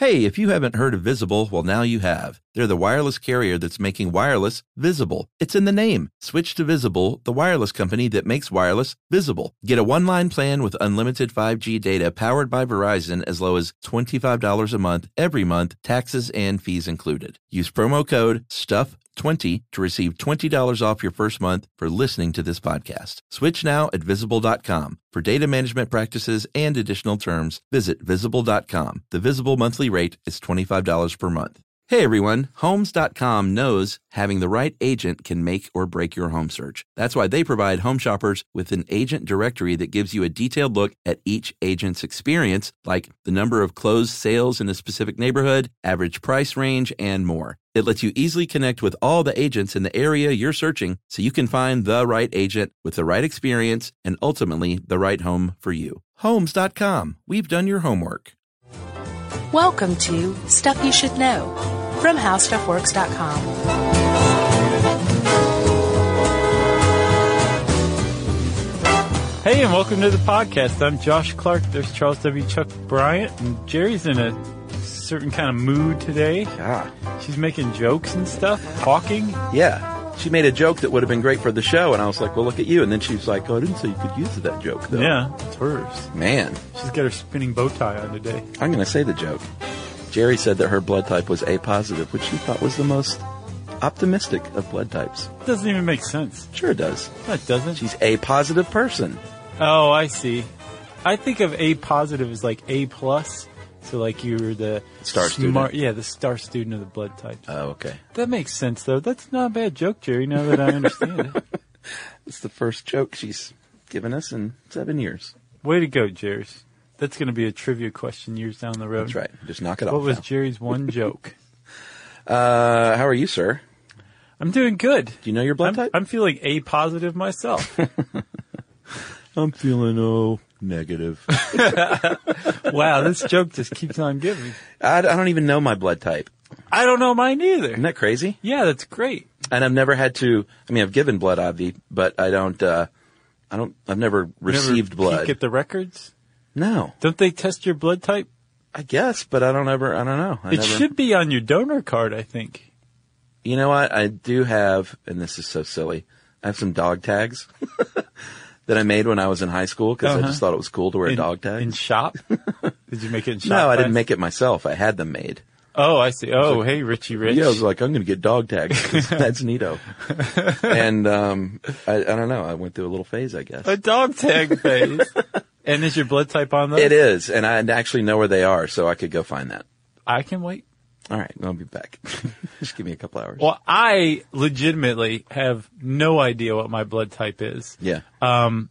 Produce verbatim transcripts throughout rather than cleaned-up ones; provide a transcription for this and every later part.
Hey, if you haven't heard of Visible, well, now you have. They're the wireless carrier that's making wireless visible. It's in the name. Switch to Visible, the wireless company that makes wireless visible. Get a one-line plan with unlimited five G data powered by Verizon as low as twenty-five dollars a month every month, taxes and fees included. Use promo code stuff twenty to receive twenty dollars off your first month for listening to this podcast. Switch now at visible dot com. For data management practices and additional terms, visit visible dot com. The Visible monthly rate is twenty-five dollars per month. Hey everyone, Homes dot com knows having the right agent can make or break your home search. That's why they provide home shoppers with an agent directory that gives you a detailed look at each agent's experience, like the number of closed sales in a specific neighborhood, average price range, and more. It lets you easily connect with all the agents in the area you're searching so you can find the right agent with the right experience and ultimately the right home for you. Homes dot com. We've done your homework. Welcome to Stuff You Should Know from How Stuff Works dot com. Hey, and welcome to the podcast. I'm Josh Clark. There's Charles W. Chuck Bryant, and Jerry's in a certain kind of mood today. Yeah. She's making jokes and stuff, talking. Yeah. She made a joke that would have been great for the show, and I was like, well, look at you. And then she was like, oh, I didn't say you could use that joke, though. Yeah, it's hers. Man. She's got her spinning bow tie on today. I'm going to say the joke. Jerry said that her blood type was A positive, which she thought was the most optimistic of blood types. It doesn't even make sense. Sure it does. No, it doesn't. She's A positive person. Oh, I see. I think of A positive as like A plus. So like you're the star smart, student. Yeah, the star student of the blood type. Oh, okay. That makes sense, though. That's not a bad joke, Jerry, now that I understand it. It's the first joke she's given us in seven years. Way to go, Jerry. That's going to be a trivia question years down the road. That's right. Just knock it what off. What was now. Jerry's one joke? Uh, how are you, sir? I'm doing good. Do you know your blood I'm, type? I'm feeling A positive myself. I'm feeling, oh, negative. Wow, this joke just keeps on giving. I, I don't even know my blood type. I don't know mine either. Isn't that crazy? Yeah, that's great. And I've never had to, I mean, I've given blood, obvi, but I don't, uh, I don't, I've never received Never blood. peek at the records? No. Don't they test your blood type? I guess, but I don't ever, I don't know. I it never, should be on your donor card, I think. You know what? I do have, and this is so silly, I have some dog tags that I made when I was in high school because Uh-huh. I just thought it was cool to wear in, a dog tag. In shop? Did you make it in shop? No, I didn't class? make it myself. I had them made. Oh, I see. Oh, hey, Richie Rich. Yeah, I was like, I'm going to get dog tags 'cause that's neato. And um, I, I don't know. I went through a little phase, I guess. A dog tag phase. And is your blood type on those? It is, and I actually know where they are, so I could go find that. I can wait. All right, I'll be back. Just give me a couple hours. Well, I legitimately have no idea what my blood type is Yeah. um,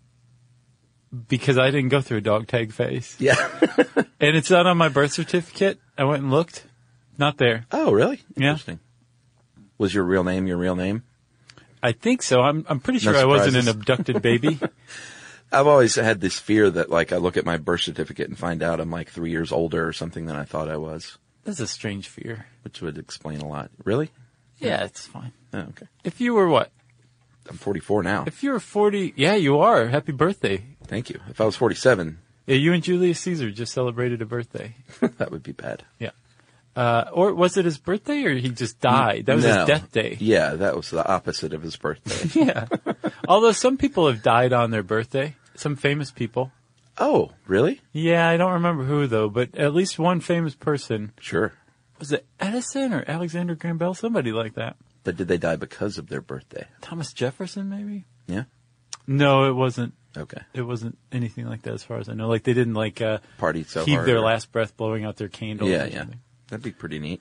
because I didn't go through a dog tag phase. Yeah. And it's not on my birth certificate. I went and looked. Not there. Oh, really? Yeah. Interesting. Was your real name your real name? I think so. I'm I'm pretty sure No I wasn't an surprises. abducted baby. I've always had this fear that, like, I look at my birth certificate and find out I'm like three years older or something than I thought I was, That's a strange fear. which would explain a lot. Really? Yeah, it's fine. Oh, okay. If you were what? I'm forty-four now. If you were forty, yeah, you are. Happy birthday. Thank you. If I was forty-seven, Yeah, you and Julius Caesar just celebrated a birthday. that would be bad. Yeah. Uh, or was it his birthday or he just died? That was No. his death day. Yeah, that was the opposite of his birthday. Yeah. Although some people have died on their birthday. Some famous people. Oh, really? Yeah, I don't remember who though, but at least one famous person. Sure. Was it Edison or Alexander Graham Bell? Somebody like that. But did they die because of their birthday? Thomas Jefferson, maybe? Yeah? No, it wasn't. Okay. It wasn't anything like that as far as I know. Like they didn't like, uh, Party so heave hard. their or- last breath blowing out their candles. Yeah, or yeah. something. That'd be pretty neat.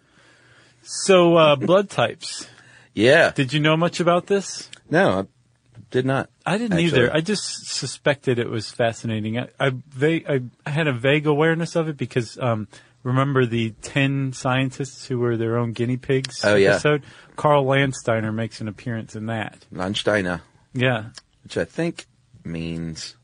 So, uh, blood types. Yeah. Did you know much about this? No, I did not. I didn't Actually. either. I just suspected it was fascinating. I I, va- I I had a vague awareness of it because um, remember the ten scientists who were their own guinea pigs Oh, yeah. episode? Carl Landsteiner makes an appearance in that. Landsteiner, Yeah. which I think means,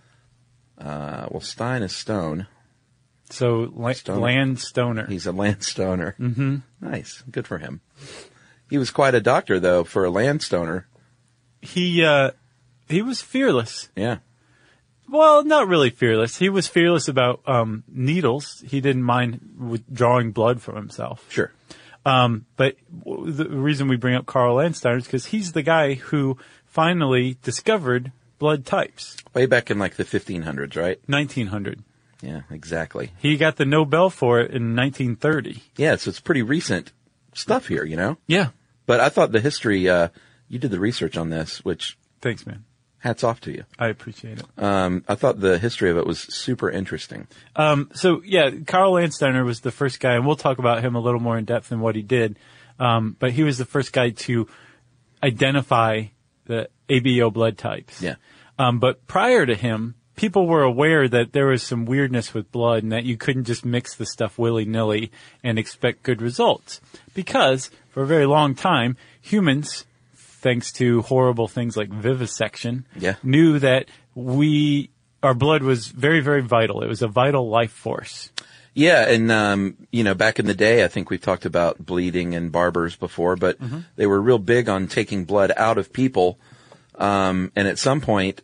uh, well, Stein is stone. So La- Stoner. Landstoner. He's a landstoner. Mm-hmm. Nice. Good for him. He was quite a doctor, though, for a landstoner. He uh, he was fearless. Yeah. Well, not really fearless. He was fearless about um, needles. He didn't mind withdrawing blood from himself. Sure. Um, but w- the reason we bring up Karl Landsteiner is because he's the guy who finally discovered blood types. Way back in like the fifteen hundreds, right? nineteen hundred. Yeah, exactly. He got the Nobel for it in nineteen thirty. Yeah, so it's pretty recent stuff here, you know? Yeah. But I thought the history, uh, you did the research on this, which Thanks, man. hats off to you. I appreciate it. Um, I thought the history of it was super interesting. Um, so yeah, Karl Landsteiner was the first guy, and we'll talk about him a little more in depth than what he did. Um, but he was the first guy to identify the A B O blood types. Yeah. Um, but prior to him, people were aware that there was some weirdness with blood and that you couldn't just mix the stuff willy-nilly and expect good results. Because for a very long time, humans, thanks to horrible things like vivisection, Yeah. knew that we, our blood was very, very vital. It was a vital life force. Yeah, and, um, you know, back in the day, I think we've talked about bleeding and barbers before, but mm-hmm. they were real big on taking blood out of people. Um, and at some point,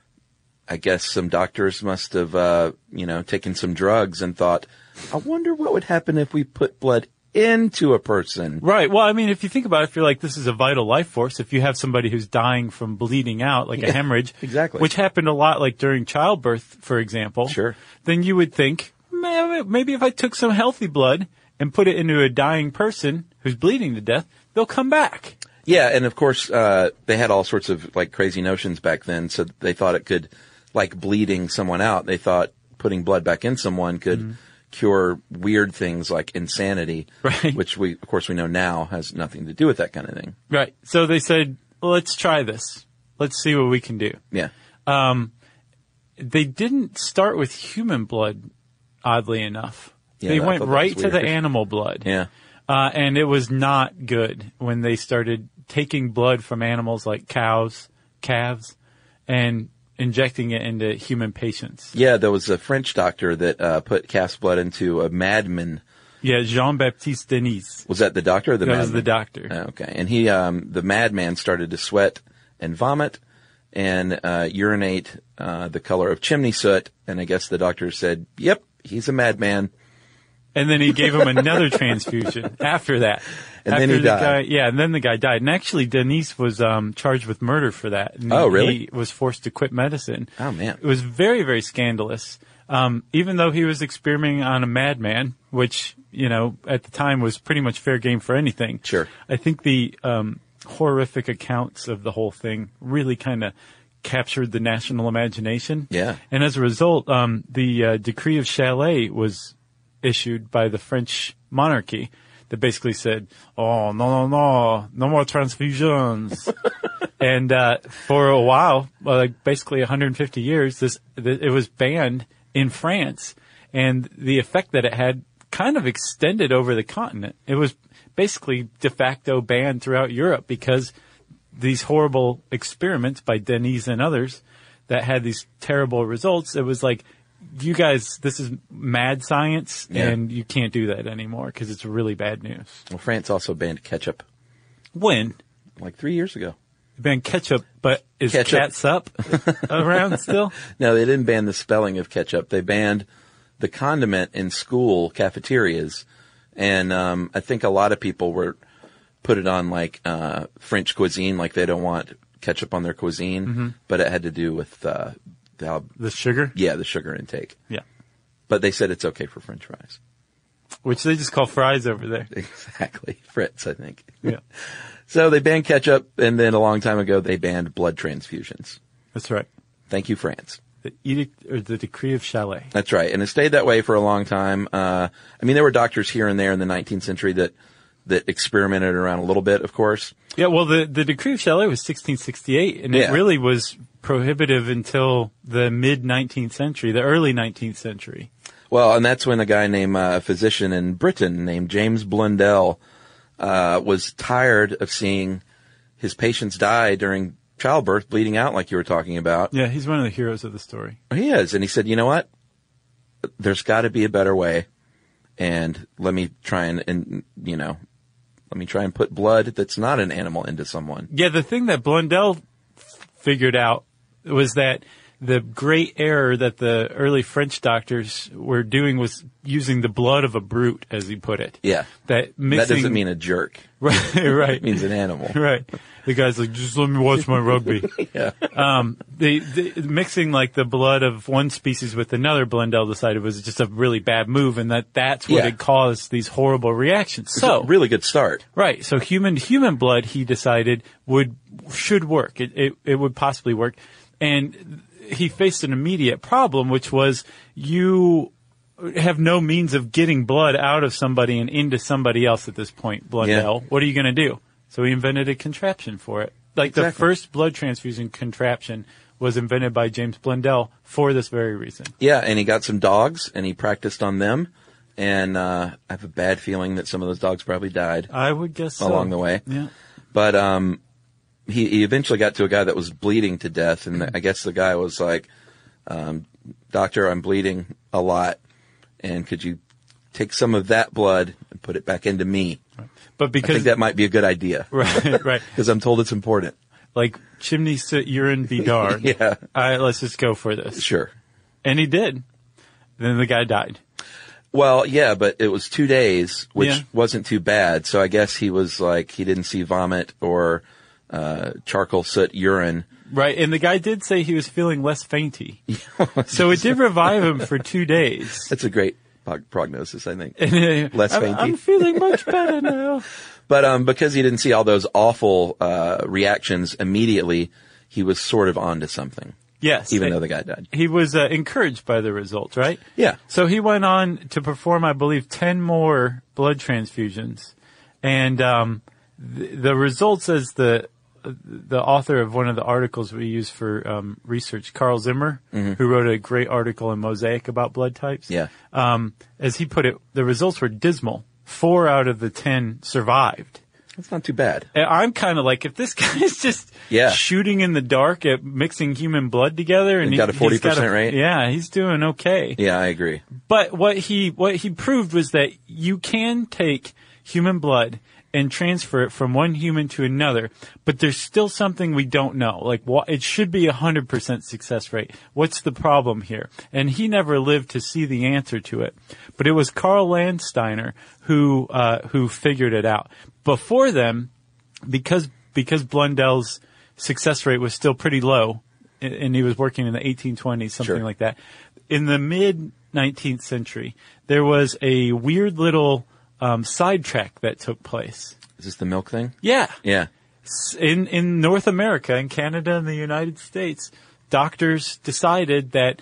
I guess some doctors must have, uh, you know, taken some drugs and thought, I wonder what would happen if we put blood into a person. Right. Well, I mean, if you think about it, if you're like, this is a vital life force, if you have somebody who's dying from bleeding out, like yeah, a hemorrhage, exactly, which happened a lot, like during childbirth, for example, sure, then you would think, maybe if I took some healthy blood and put it into a dying person who's bleeding to death, they'll come back. Yeah, and of course, uh, they had all sorts of like crazy notions back then, so they thought it could, like bleeding someone out, they thought putting blood back in someone could mm-hmm. cure weird things like insanity, right. which we, of course, we know now has nothing to do with that kind of thing. Right. So they said, well, let's try this. Let's see what we can do. Yeah. Um, they didn't start with human blood, oddly enough. Yeah, they I went right to the weird. animal blood. Yeah. Uh, and it was not good when they started taking blood from animals like cows, calves, and injecting it into human patients. Yeah, there was a French doctor that uh, put calf's blood into a madman. Yeah, Jean-Baptiste Denis. Was that the doctor or the that madman? was the doctor. Oh, okay. And he, um, the madman started to sweat and vomit and uh, urinate uh, the color of chimney soot. And I guess the doctor said, yep, he's a madman. And then he gave him another transfusion after that. And after then he the died. Guy, yeah, and then the guy died. And actually, Denis was um, charged with murder for that. And oh, really? He was forced to quit medicine. Oh, man. It was very, very scandalous. Um, even though he was experimenting on a madman, which, you know, at the time was pretty much fair game for anything. Sure. I think the um, horrific accounts of the whole thing really kind of captured the national imagination. Yeah. And as a result, um, the uh, Decree of Chalais was issued by the French monarchy that basically said, oh, no, no, no, no more transfusions. And uh, for a while, well, like basically one hundred fifty years, this th- it was banned in France. And the effect that it had kind of extended over the continent. It was basically de facto banned throughout Europe because these horrible experiments by Denis and others that had these terrible results, it was like, you guys, this is mad science, yeah. and you can't do that anymore because it's really bad news. Well, France also banned ketchup. When? Like three years ago. They banned ketchup, but is ketchup. catsup around still? No, they didn't ban the spelling of ketchup. They banned the condiment in school cafeterias. And um, I think a lot of people were put it on like uh, French cuisine, like they don't want ketchup on their cuisine, mm-hmm. but it had to do with uh, the, the sugar? Yeah, the sugar intake. Yeah. But they said it's okay for French fries. Which they just call fries over there. Exactly. Fritz, I think. Yeah. So they banned ketchup, and then a long time ago they banned blood transfusions. That's right. Thank you, France. The edict, or the Decree of Chalais. That's right. And it stayed that way for a long time. Uh, I mean, there were doctors here and there in the nineteenth century that, that experimented around a little bit, of course. Yeah, well, the, the Decree of Chalais was sixteen sixty-eight, and yeah. it really was prohibitive until the mid-nineteenth century, the early nineteenth century. Well, and that's when a guy named, uh, a physician in Britain named James Blundell, uh, was tired of seeing his patients die during childbirth, bleeding out like you were talking about. Yeah, he's one of the heroes of the story. He is. And he said, you know what? There's got to be a better way. And let me try and, and, you know, let me try and put blood that's not an animal into someone. Yeah, the thing that Blundell f- figured out was that the great error that the early French doctors were doing was using the blood of a brute, as he put it. Yeah. That mixing, That doesn't mean a jerk. Right, right. It means an animal. Right. The guy's like, just let me watch my rugby. Yeah. Um, the, the, mixing like the blood of one species with another, Blundell decided was just a really bad move, and that that's what Yeah. had caused these horrible reactions. It's So, a really good start. right. So human, human blood, he decided would, should work. It, it, it would possibly work. And he faced an immediate problem, which was you have no means of getting blood out of somebody and into somebody else at this point, Blundell. Yeah. What are you going to do? So he invented a contraption for it. Like the Exactly. first blood transfusion contraption was invented by James Blundell for this very reason. Yeah, and he got some dogs, and he practiced on them. And uh, I have a bad feeling that some of those dogs probably died I would guess so. along the way. Yeah. But um, he, he eventually got to a guy that was bleeding to death, and I guess the guy was like, um, "Doctor, I'm bleeding a lot, and could you take some of that blood and put it back into me?" But I because think that might be a good idea. right, right. Because I'm told it's important. Like chimney soot, urine, be darned. Yeah. All right, let's just go for this. Sure. And he did. Then the guy died. Well, yeah, but it was two days, which Yeah. wasn't too bad. So I guess he was like, he didn't see vomit or uh, charcoal soot urine. Right, and the guy did say he was feeling less fainty. So it did revive him for two days. That's a great prog- prognosis, I think. And, uh, Less I'm, fainty. I'm feeling much better now. But um, because he didn't see all those awful uh, reactions immediately, he was sort of onto something, Yes. even though the guy died. He was uh, encouraged by the results, right? Yeah. So he went on to perform, I believe, ten more blood transfusions. And um, the, the results, as the the author of one of the articles we use for um, research, Carl Zimmer, who wrote a great article in Mosaic about blood types. Yeah. Um, as he put it, the results were dismal. Four out of the ten survived. That's not too bad. And I'm kind of like, if this guy is just Yeah. shooting in the dark at mixing human blood together, and He got a he's forty got percent rate? yeah, he's doing okay. Yeah, I agree. But what he what he proved was that you can take human blood and transfer it from one human to another, but there's still something we don't know. Like, what, it should be a hundred percent success rate. What's the problem here? And he never lived to see the answer to it. But it was Carl Landsteiner who uh, who figured it out. Before them, because because Blundell's success rate was still pretty low, and and he was working in the eighteen twenties, something Sure. like that. In the mid nineteenth century, there was a weird little um, sidetrack that took place. Is this the milk thing? Yeah. Yeah. In in North America, in Canada and the United States, doctors decided that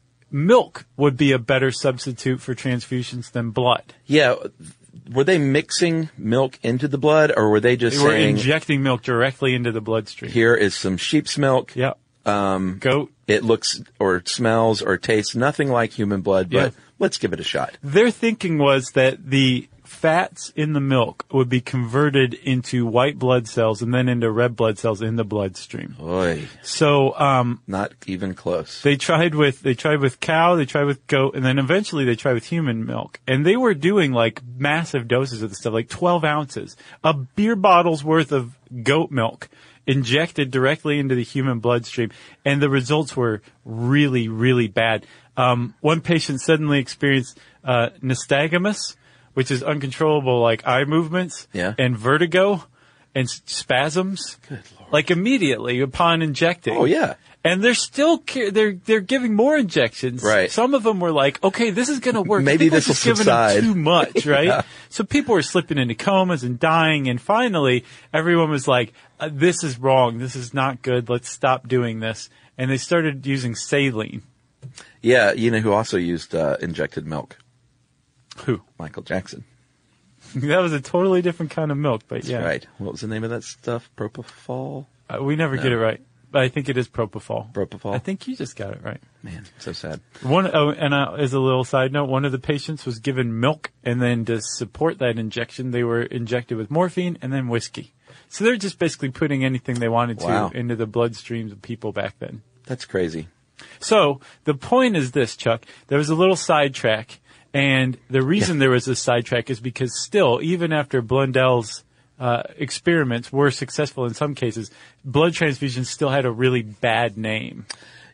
milk would be a better substitute for transfusions than blood. Yeah. Were they mixing milk into the blood, or were they just They were saying, injecting milk directly into the bloodstream. here is some sheep's milk? Yep. Um, Goat. It looks or smells or tastes nothing like human blood, but Yeah. let's give it a shot. Their thinking was that the fats in the milk would be converted into white blood cells and then into red blood cells in the bloodstream. Oy, So, um, not even close. They tried with they tried with cow, they tried with goat, and then eventually they tried with human milk. And they were doing like massive doses of the stuff, like twelve ounces, a beer bottle's worth of goat milk injected directly into the human bloodstream, and the results were really, really bad. Um, one patient suddenly experienced uh, nystagmus, which is uncontrollable like eye movements, Yeah. and vertigo and s- spasms, Good Lord. like immediately upon injecting. Oh, yeah. And they're still ca- they're they're giving more injections. Right. Some of them were like, okay, this is going to work. I Maybe think we're this will just giving subside. them too much, right? Yeah. So people were slipping into comas and dying, and finally everyone was like, uh, "This is wrong. This is not good. Let's stop doing this." And they started using saline. Yeah, you know who also used uh, injected milk? Who? Michael Jackson. That was a totally different kind of milk, but That's yeah, right. What was the name of that stuff? Propofol? uh, we never get it right. But I think it is propofol. Propofol? I think you just got it right. Man, so sad. One, oh, and uh, as a little side note, one of the patients was given milk, and then to support that injection, they were injected with morphine and then whiskey. So they're just basically putting anything they wanted to Wow. into the bloodstreams of people back then. That's crazy. So the point is this, Chuck. There was a little sidetrack, and the reason there was a sidetrack is because still, even after Blundell's uh, experiments were successful in some cases, blood transfusions still had a really bad name.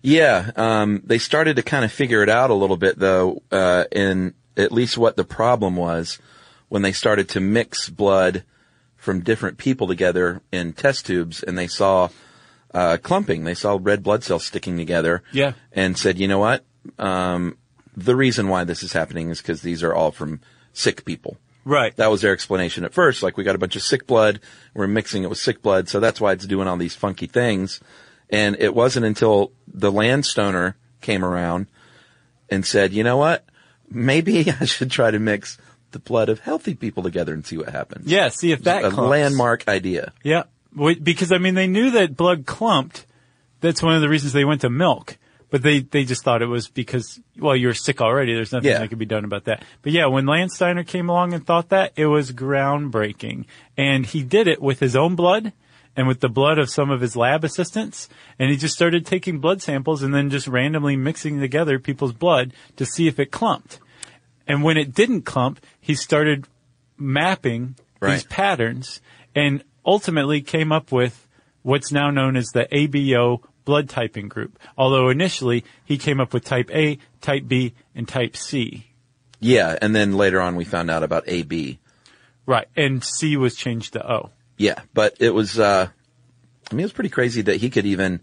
Yeah, um, they started to kind of figure it out a little bit, though, uh, in at least what the problem was when they started to mix blood from different people together in test tubes, and they saw uh, clumping. They saw red blood cells sticking together. Yeah. And said, you know what? Um, the reason why this is happening is because these are all from sick people. Right. That was their explanation at first. Like, we got a bunch of sick blood, we're mixing it with sick blood, so that's why it's doing all these funky things. And it wasn't until the Landstoner came around and said, you know what? Maybe I should try to mix the blood of healthy people together and see what happens. Yeah, see if that a clumps. landmark idea. Yeah. Wait, because, I mean, they knew that blood clumped. That's one of the reasons they went to milk. But they, they just thought it was because, well, you're sick already. There's nothing Yeah. that could be done about that. But yeah, when Landsteiner came along and thought that, it was groundbreaking. And he did it with his own blood and with the blood of some of his lab assistants. And he just started taking blood samples and then just randomly mixing together people's blood to see if it clumped. And when it didn't clump, he started mapping Right. these patterns and ultimately came up with what's now known as the A B O blood typing group. Although initially he came up with type A, type B, and type C. Yeah, and then later on we found out about A B. Right. And C was changed to O. Yeah, but it was, uh, I mean, it was pretty crazy that he could even,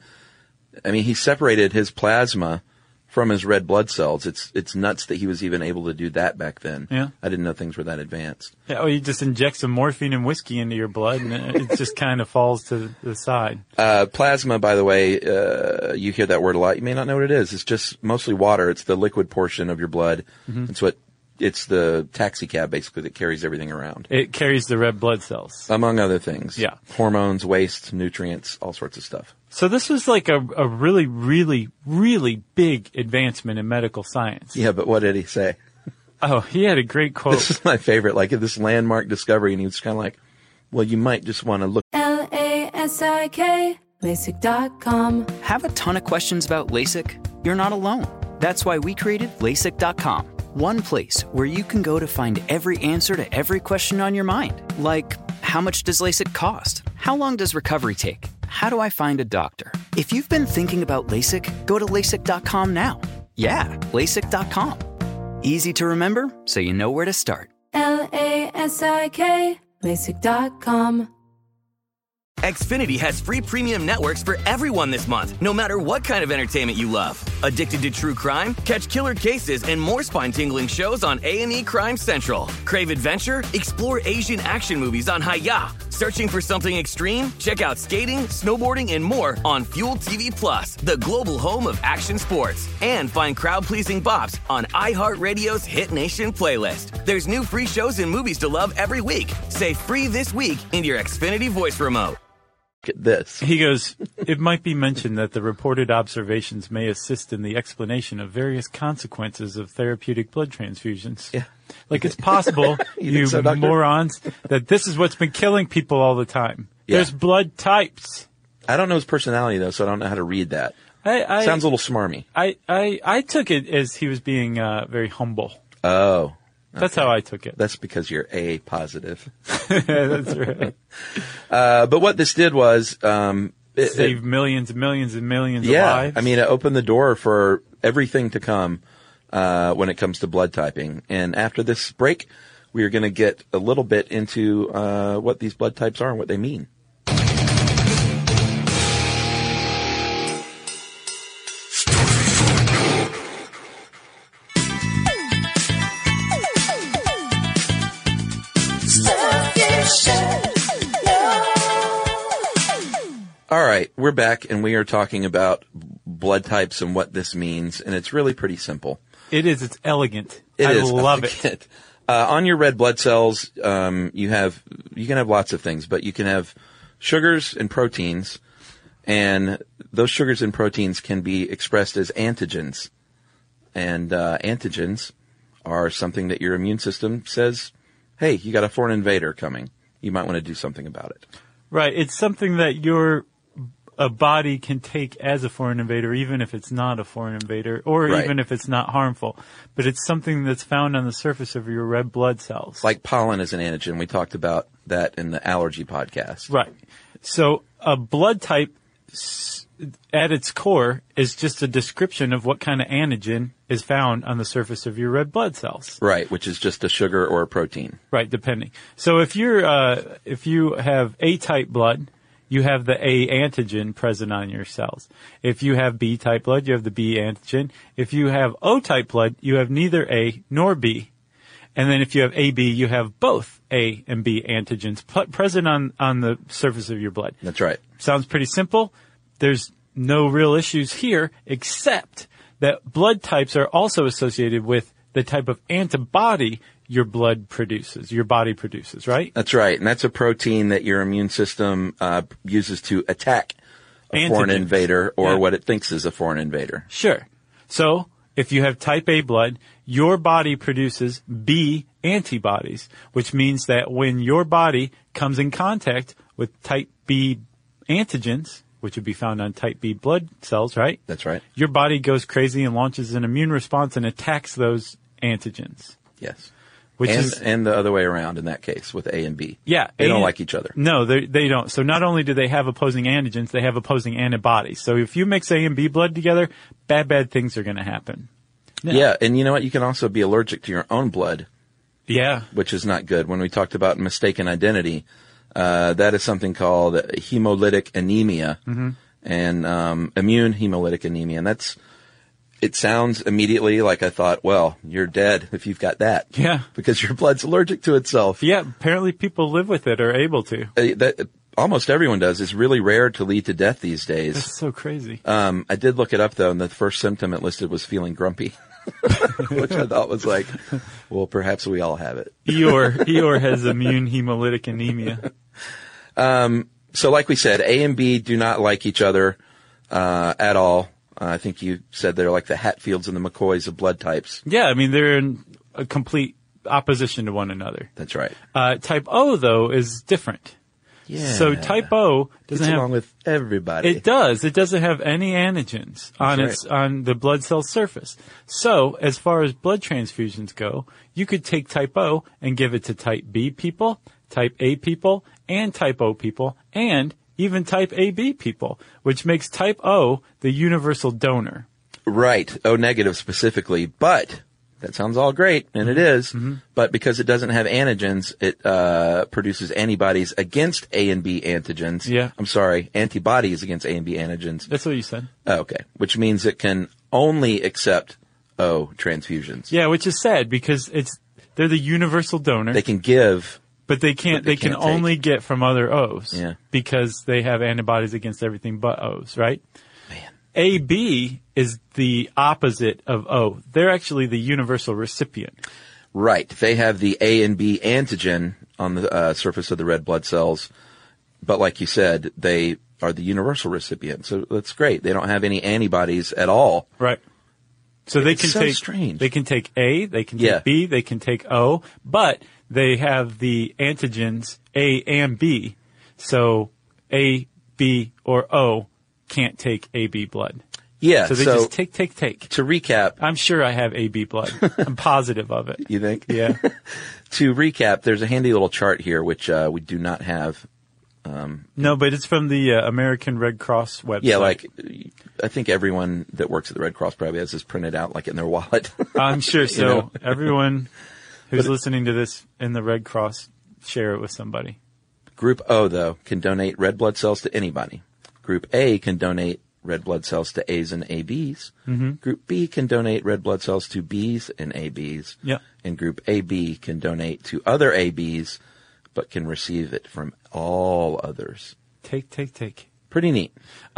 I mean, he separated his plasma from his red blood cells. It's, it's nuts that he was even able to do that back then. Yeah. I didn't know things were that advanced. Yeah, oh, you just inject some morphine and whiskey into your blood and it just kind of falls to the side. Uh, plasma, by the way, uh, you hear that word a lot. You may not know what it is. It's just mostly water. It's the liquid portion of your blood. Mm-hmm. It's what, it's the taxi cab basically that carries everything around. It carries the red blood cells. Among other things. Yeah. Hormones, waste, nutrients, all sorts of stuff. So this was like a, a really, really, really big advancement in medical science. Yeah, but what did he say? Oh, he had a great quote. This is my favorite, like this landmark discovery, and he was kind of like, well, you might just want to look. L A S I K, LASIK dot com. Have a ton of questions about LASIK? You're not alone. That's why we created LASIK dot com. One place where you can go to find every answer to every question on your mind. Like, how much does LASIK cost? How long does recovery take? How do I find a doctor? If you've been thinking about LASIK, go to LASIK dot com now. Yeah, LASIK dot com. Easy to remember, so you know where to start. L A S I K, LASIK dot com. Xfinity has free premium networks for everyone this month, no matter what kind of entertainment you love. Addicted to true crime? Catch killer cases and more spine-tingling shows on A and E Crime Central. Crave adventure? Explore Asian action movies on Hi-Ya. Searching for something extreme? Check out skating, snowboarding, and more on Fuel T V Plus, the global home of action sports. And find crowd-pleasing bops on iHeartRadio's Hit Nation playlist. There's new free shows and movies to love every week. Say free this week in your Xfinity voice remote. At this. He goes, it might be mentioned that the reported observations may assist in the explanation of various consequences of therapeutic blood transfusions. Yeah. Like it's possible, You you, think so, Doctor? morons, that this is what's been killing people all the time. Yeah. There's blood types. I don't know his personality, though, so I don't know how to read that. I, I, Sounds a little smarmy. I, I, I took it as he was being uh, very humble. Oh. That's how I took it. That's because you're A positive. That's right. Uh, but what this did was, um, it, Save it, millions and millions and millions yeah, of lives. I mean, it opened the door for everything to come, uh, when it comes to blood typing. And after this break, we are going to get a little bit into, uh, what these blood types are and what they mean. All right, we're back, and we are talking about blood types and what this means, and it's really pretty simple. It is. It's elegant. It I is love it. elegant. Uh, on your red blood cells, um, you have you can have lots of things, but you can have sugars and proteins, and those sugars and proteins can be expressed as antigens, and uh, antigens are something that your immune system says, "Hey, you got a foreign invader coming. You might want to do something about it." Right. It's something that your a body can take as a foreign invader, even if it's not a foreign invader, or Right. even if it's not harmful. But it's something that's found on the surface of your red blood cells. Like pollen is an antigen. We talked about that in the allergy podcast. Right. So a blood type s- at its core is just a description of what kind of antigen is found on the surface of your red blood cells. Right, which is just a sugar or a protein. Right, depending. So if you're, uh, if you have A-type blood, you have the A antigen present on your cells. If you have B-type blood, you have the B antigen. If you have O-type blood, you have neither A nor B. And then if you have A B, you have both A and B antigens p- present on, on the surface of your blood. That's right. Sounds pretty simple. There's no real issues here, except that blood types are also associated with the type of antibody your blood produces, your body produces, right? That's right. And that's a protein that your immune system uh, uses to attack a Antigens. foreign invader or Yeah. what it thinks is a foreign invader. Sure. So, if you have type A blood, your body produces B antibodies, which means that when your body comes in contact with type B antigens, which would be found on type B blood cells, right? That's right. Your body goes crazy and launches an immune response and attacks those antigens. Yes. Which and, is, and the other way around in that case with A and B. yeah. They don't and- like each other. No, they they don't. So not only do they have opposing antigens, they have opposing antibodies. So if you mix A and B blood together, bad, bad things are going to happen. Yeah. And you know what? You can also be allergic to your own blood, Yeah. which is not good. When we talked about mistaken identity, uh, that is something called hemolytic anemia Mm-hmm. and um, immune hemolytic anemia. And that's, it sounds immediately like I thought, well, you're dead if you've got that. Yeah. Because your blood's allergic to itself. Yeah, apparently people live with it or are able to. Uh, that, almost everyone does. It's really rare to lead to death these days. That's so crazy. Um, I did look it up though, and the first symptom it listed was feeling grumpy, which I thought was like, well, perhaps we all have it. Eeyore, Eeyore has immune hemolytic anemia. So like we said, A and B do not like each other, uh, at all. Uh, I think you said they're like the Hatfields and the McCoys of blood types. Yeah, I mean, they're in a complete opposition to one another. That's right. Uh, type O, though, is different. Yeah. So type O Gets doesn't have... along with everybody. It does. It doesn't have any antigens on That's its on the blood cell surface. So, as far as blood transfusions go, you could take type O and give it to type B people, type A people, and type O people, and even type A B people, which makes type O the universal donor. Right. O negative specifically. But that sounds all great, and it is. But because it doesn't have antigens, it uh produces antibodies against A and B antigens. Yeah. I'm sorry, antibodies against A and B antigens. That's what you said. Oh, okay. Which means it can only accept O transfusions. Yeah, which is sad because it's they're the universal donor. They can give. But they can't. But they they can can't take. only get from other O's. Yeah. Because they have antibodies against everything but O's, right? Man. A B is the opposite of O. They're actually the universal recipient. Right. They have the A and B antigen on the uh, surface of the red blood cells. But like you said, they are the universal recipient. So that's great. They don't have any antibodies at all. Right. So they It's can so take. strange. They can take A. They can take Yeah. B. They can take O. But they have the antigens A and B. So A, B, or O can't take A B blood. Yeah. So they so just take, take, take. to recap, I'm sure I have A B blood. I'm positive of it. you think? Yeah. To recap, there's a handy little chart here, which uh, we do not have. No, but it's from the uh, American Red Cross website. Yeah, like, I think everyone that works at the Red Cross probably has this printed out, like in their wallet. I'm sure. So know? everyone who's listening to this in the Red Cross, share it with somebody. Group O, though, can donate red blood cells to anybody. Group A can donate red blood cells to A's and A B's. Mm-hmm. Group B can donate red blood cells to B's and A B's. Yeah. And Group A B can donate to other A B's, but can receive it from all others. Take, take, take. Pretty neat.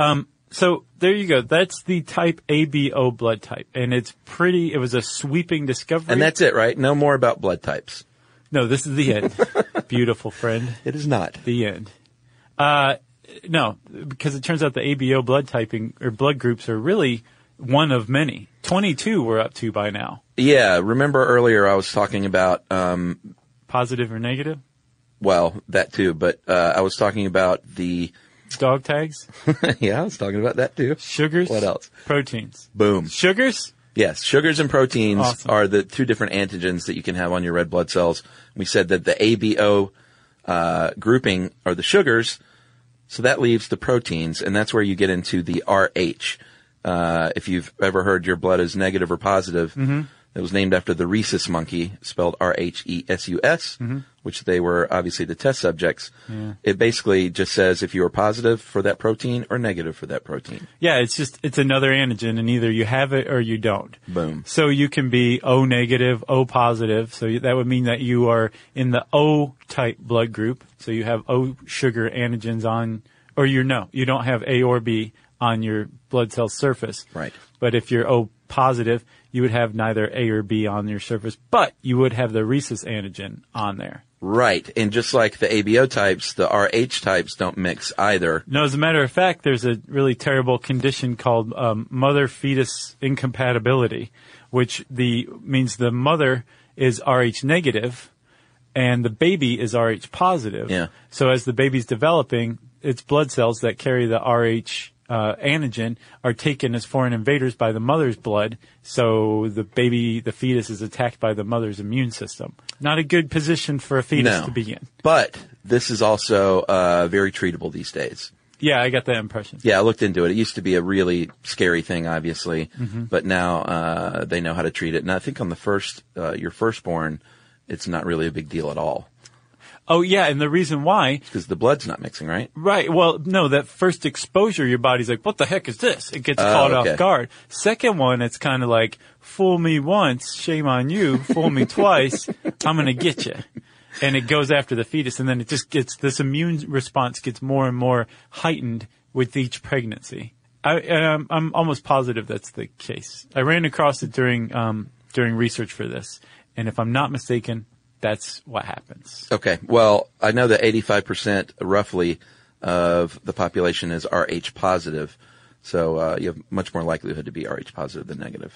So there you go. That's the type A B O blood type, and it's pretty. It was a sweeping discovery. And that's it, right? No more about blood types. no. This is the end. Beautiful friend. It is not. The end. Uh, no, because it turns out the A B O blood typing or blood groups are really one of many. twenty-two we're up to by now. Yeah, remember earlier I was talking about, um, Positive or negative? well, that too, but uh, I was talking about the, Dog tags? yeah, I was talking about that too. Sugars? What else? Proteins. Boom. Sugars? Yes, sugars and proteins Awesome. are the two different antigens that you can have on your red blood cells. We said that the A B O uh, grouping are the sugars, So that leaves the proteins, and that's where you get into the R H. Uh, if you've ever heard your blood is negative or positive, mm-hmm. it was named after the rhesus monkey, spelled R H E S U S, mm-hmm. which they were obviously the test subjects. Yeah. It basically just says if you are positive for that protein or negative for that protein. Yeah, it's just, it's another antigen, and either you have it or you don't. Boom. So you can be O negative, O positive. So that would mean that you are in the O type blood group. So you have O sugar antigens on, or you're no, you don't have A or B on your blood cell surface. Right. But if you're O positive, you would have neither A or B on your surface, but you would have the rhesus antigen on there. Right. And just like the A B O types, the R H types don't mix either. No, as a matter of fact, there's a really terrible condition called um, mother-fetus incompatibility, which the means the mother is R H negative and the baby is R H positive. Yeah. So as the baby's developing, its blood cells that carry the R H uh, antigen are taken as foreign invaders by the mother's blood. So the baby, the fetus, is attacked by the mother's immune system. Not a good position for a fetus no. to be in. But this is also uh, very treatable these days. Yeah, I got that impression. Yeah, I looked into it. It used to be a really scary thing, obviously, mm-hmm. but now uh, they know how to treat it. And I think on the first, uh, your firstborn, it's not really a big deal at all. Oh, yeah, and the reason why... Because the blood's not mixing, right? Right. Well, no, that first exposure, your body's like, what the heck is this? It gets Oh, caught okay. off guard. Second one, it's kind of like, fool me once, shame on you. Fool me twice, I'm going to get you. And it goes after the fetus, and then it just gets, this immune response gets more and more heightened with each pregnancy. I, and I'm, I'm almost positive that's the case. I ran across it during, um, during research for this. And if I'm not mistaken, that's what happens. Okay. Well, I know that eighty-five percent roughly of the population is R H positive. So, uh, you have much more likelihood to be R H positive than negative.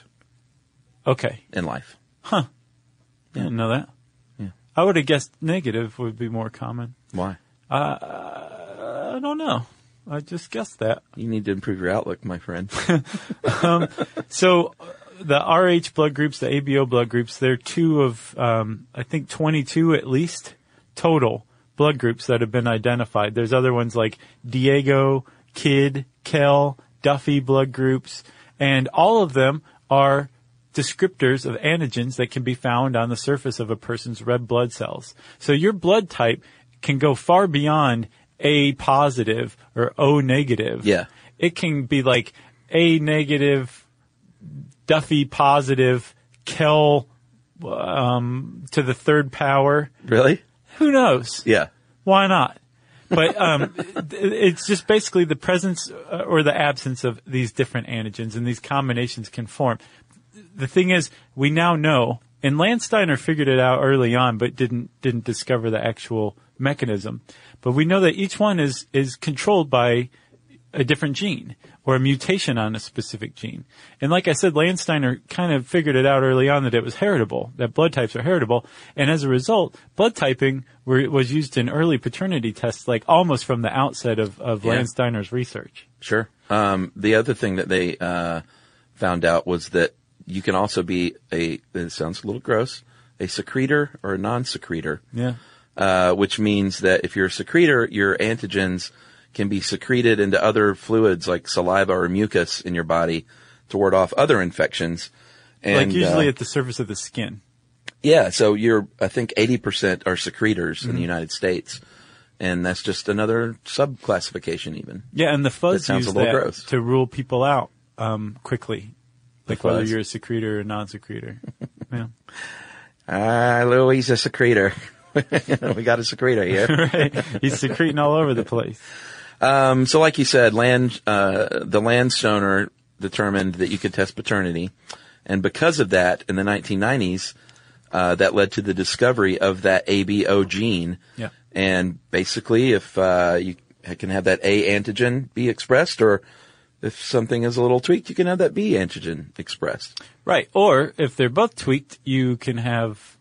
Okay. In life. Huh. I didn't know that. Yeah. I would have guessed negative would be more common. Why? Uh, I don't know. I just guessed that. You need to improve your outlook, my friend. um, so the R H blood groups, the A B O blood groups, they're two of, um, I think twenty-two at least total blood groups that have been identified. There's other ones like Diego, Kidd, Kell, Duffy blood groups, and all of them are descriptors of antigens that can be found on the surface of a person's red blood cells. So your blood type can go far beyond A positive or O negative. Yeah. It can be like A negative, Duffy positive, Kell um, to the third power. Really? Who knows? Yeah. Why not? But um, it's just basically the presence or the absence of these different antigens, and these combinations can form. The thing is, we now know, and Landsteiner figured it out early on, but didn't didn't discover the actual mechanism. But we know that each one is is controlled by a different gene or a mutation on a specific gene. And like I said, Landsteiner kind of figured it out early on that it was heritable, that blood types are heritable. And as a result, blood typing were, was used in early paternity tests, like almost from the outset of, of Yeah. Landsteiner's research. Sure. Um, the other thing that they uh, found out was that you can also be a, it sounds a little gross, a secretor or a non-secretor. Yeah. Uh, which means that if you're a secretor, your antigens can be secreted into other fluids like saliva or mucus in your body to ward off other infections. And, like usually uh, at the surface of the skin. yeah, so you're, I think eighty percent are secretors Mm-hmm. in the United States. And that's just another sub-classification even. Yeah, and the fuzz That sounds used a little that gross. to rule people out um, quickly. Like The whether fuzz? you're a secretor or non-secretor. Yeah. Ah, Louis a secretor. We got a secretor here. Right. He's secreting all over the place. Um, so like you said, Land, uh, the Landstoner determined that you could test paternity. And because of that, in the nineteen nineties, uh, that led to the discovery of that A B O gene. Yeah. And basically, if, uh, you can have that A antigen be expressed, or if something is a little tweaked, you can have that B antigen expressed. Right. Or if they're both tweaked, you can have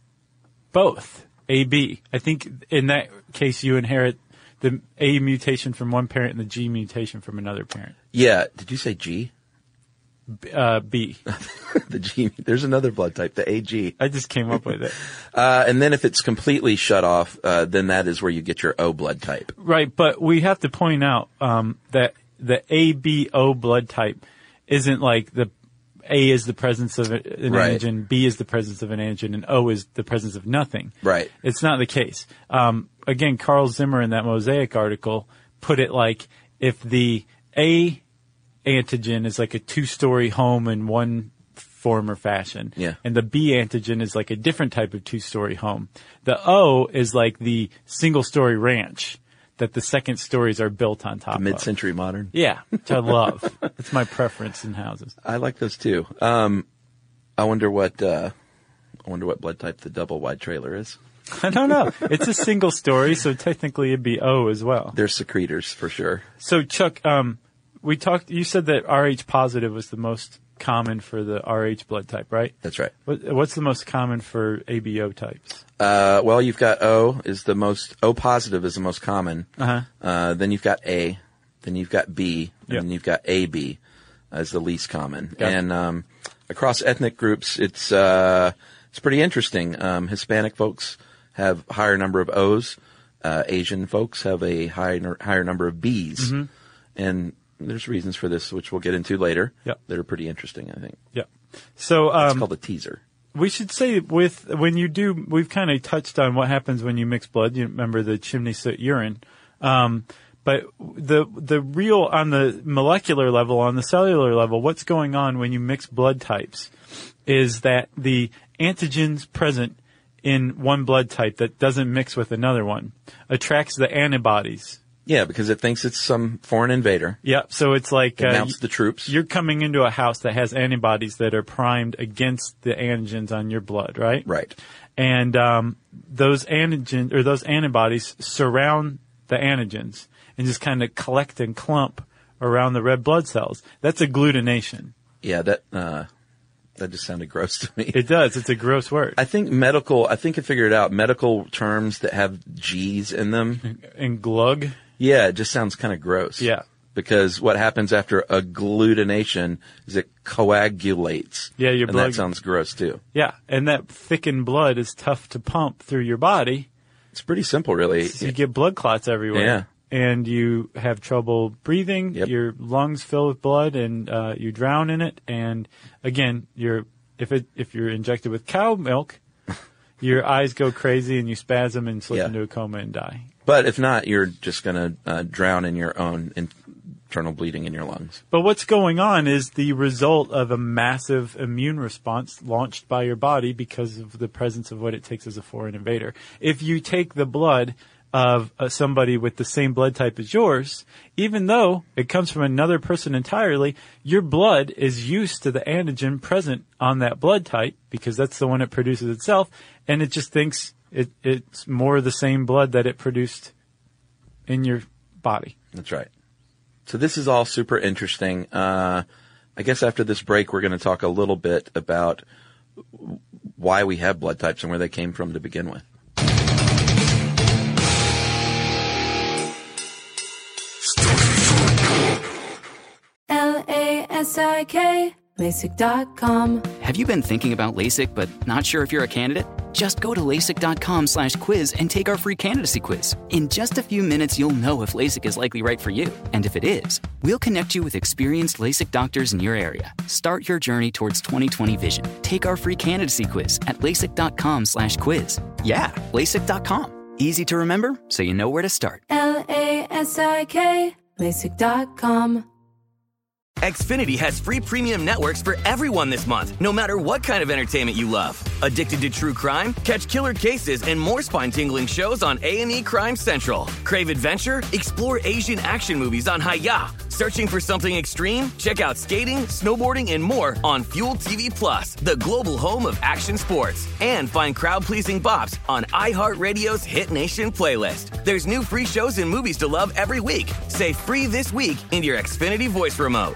both A B. I think in that case, you inherit the A mutation from one parent and the G mutation from another parent. Yeah. Did you say G? uh, B. The G. There's another blood type, the A G. I just came up with it. Uh, and then if it's completely shut off, uh, then that is where you get your O blood type. Right, but we have to point out um, that the A B O blood type isn't like the A is the presence of an Right. antigen, B is the presence of an antigen, and O is the presence of nothing. Right. It's not the case. Um, again, Carl Zimmer in that Mosaic article put it like if the A antigen is like a two-story home in one form or fashion, Yeah. and the B antigen is like a different type of two-story home. The O is like the single-story ranch that the second stories are built on top The of. mid-century modern. Yeah, which I love. It's my preference in houses. I like those too. Um, I wonder what, uh, I wonder what blood type the double wide trailer is. I don't know. It's a single story, so technically it'd be O as well. They're secretors for sure. So Chuck, um, we talked, you said that R H positive was the most common for the R H blood type, right? That's right. What, what's the most common for A B O types? Uh, well, you've got O is the most, O positive is the most common. Uh-huh. Uh, then you've got A, then you've got B, and Yep. then you've got A B as the least common. Yep. And, um, across ethnic groups, it's, uh, it's pretty interesting. Um, Hispanic folks have a higher number of O's. Uh, Asian folks have a higher, higher number of B's. Mm-hmm. And there's reasons for this, which we'll get into later. Yep. That are pretty interesting, I think. Yeah. So, It's um, called a teaser. we should say with, when you do, we've kind of touched on what happens when you mix blood. You remember the chimney soot urine. Um, but the, the real, on the molecular level, on the cellular level, what's going on when you mix blood types is that the antigens present in one blood type that doesn't mix with another one attracts the antibodies. Yeah, because it thinks it's some foreign invader. Yep. So it's like, It uh, mounts the troops. you're coming into a house that has antibodies that are primed against the antigens on your blood, right? Right. And um, those antigen or those antibodies surround the antigens and just kind of collect and clump around the red blood cells. That's agglutination. Yeah, that, uh, that just sounded gross to me. It does. It's a gross word. I think medical, I think I figured it out, medical terms that have G's in them. And glug. Yeah, it just sounds kind of gross. Yeah. Because what happens after agglutination is it coagulates. Yeah, your and blood- that sounds gross too. Yeah. And that thickened blood is tough to pump through your body. It's pretty simple, really. So you get blood clots everywhere. Yeah. And you have trouble breathing. Yep. Your lungs fill with blood, and uh, you drown in it. And again, you're if it if you're injected with cow milk, your eyes go crazy and you spasm and slip Yeah. into a coma and die. But if not, you're just going to uh, drown in your own internal bleeding in your lungs. But what's going on is the result of a massive immune response launched by your body because of the presence of what it takes as a foreign invader. If you take the blood of uh, somebody with the same blood type as yours, even though it comes from another person entirely, your blood is used to the antigen present on that blood type because that's the one it produces itself, and it just thinks it, it's more the same blood that it produced in your body. That's right. So this is all super interesting. Uh, I guess after this break, we're going to talk a little bit about why we have blood types and where they came from to begin with. L A S I K, LASIK dot com. Have you been thinking about LASIK but not sure if you're a candidate? Just go to LASIK.com slash quiz and take our free candidacy quiz. In just a few minutes, you'll know if LASIK is likely right for you. And if it is, we'll connect you with experienced LASIK doctors in your area. Start your journey towards twenty twenty vision. Take our free candidacy quiz at LASIK.com slash quiz. Yeah, LASIK dot com. Easy to remember, so you know where to start. L A S I K, LASIK dot com. Xfinity has free premium networks for everyone this month, no matter what kind of entertainment you love. Addicted to true crime? Catch killer cases and more spine-tingling shows on A and E Crime Central. Crave adventure? Explore Asian action movies on Hi-Ya. Searching for something extreme? Check out skating, snowboarding, and more on Fuel T V Plus, the global home of action sports. And find crowd-pleasing bops on iHeartRadio's Hit Nation playlist. There's new free shows and movies to love every week. Say free this week in your Xfinity voice remote.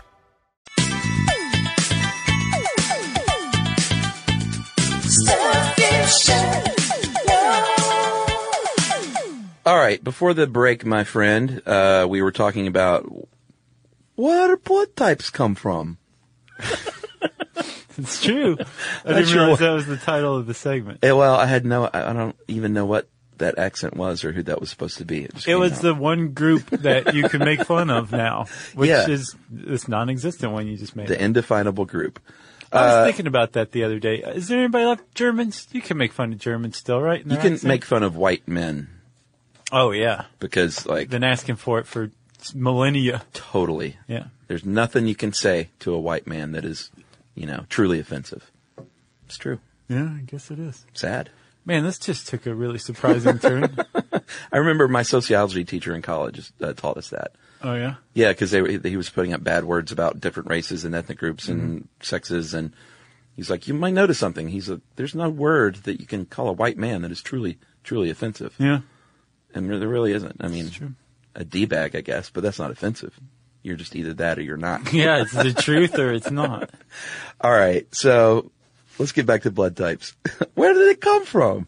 All right. Before the break, my friend, uh, we were talking about where do blood types come from? It's true. I Not didn't sure realize what- that was the title of the segment. Eh, well, I had no, I I don't even know what that accent was or who that was supposed to be. It, just It came was out. the one group that you can make fun of now, which Yeah. is this non-existent one you just made. the indefinable group. I was uh, thinking about that the other day. Is there anybody left? Germans? You can make fun of Germans still, right? in You their can accent? make fun of white men Oh, yeah. because, like, Been asking for it for millennia. totally. Yeah. There's nothing you can say to a white man that is, you know, truly offensive. It's true. Yeah, I guess it is. Sad. Man, this just took a really surprising turn. I remember my sociology teacher in college uh, taught us that. Oh, yeah? Yeah, because he was putting up bad words about different races and ethnic groups and Mm-hmm. sexes, and he's like, you might notice something. He's a, there's no word that you can call a white man that is truly, truly offensive. Yeah. And there really isn't. I mean, true. a D-bag, I guess, but that's not offensive. You're just either that or you're not. Yeah, it's the truth or it's not. All right, so let's get back to blood types. Where did it come from?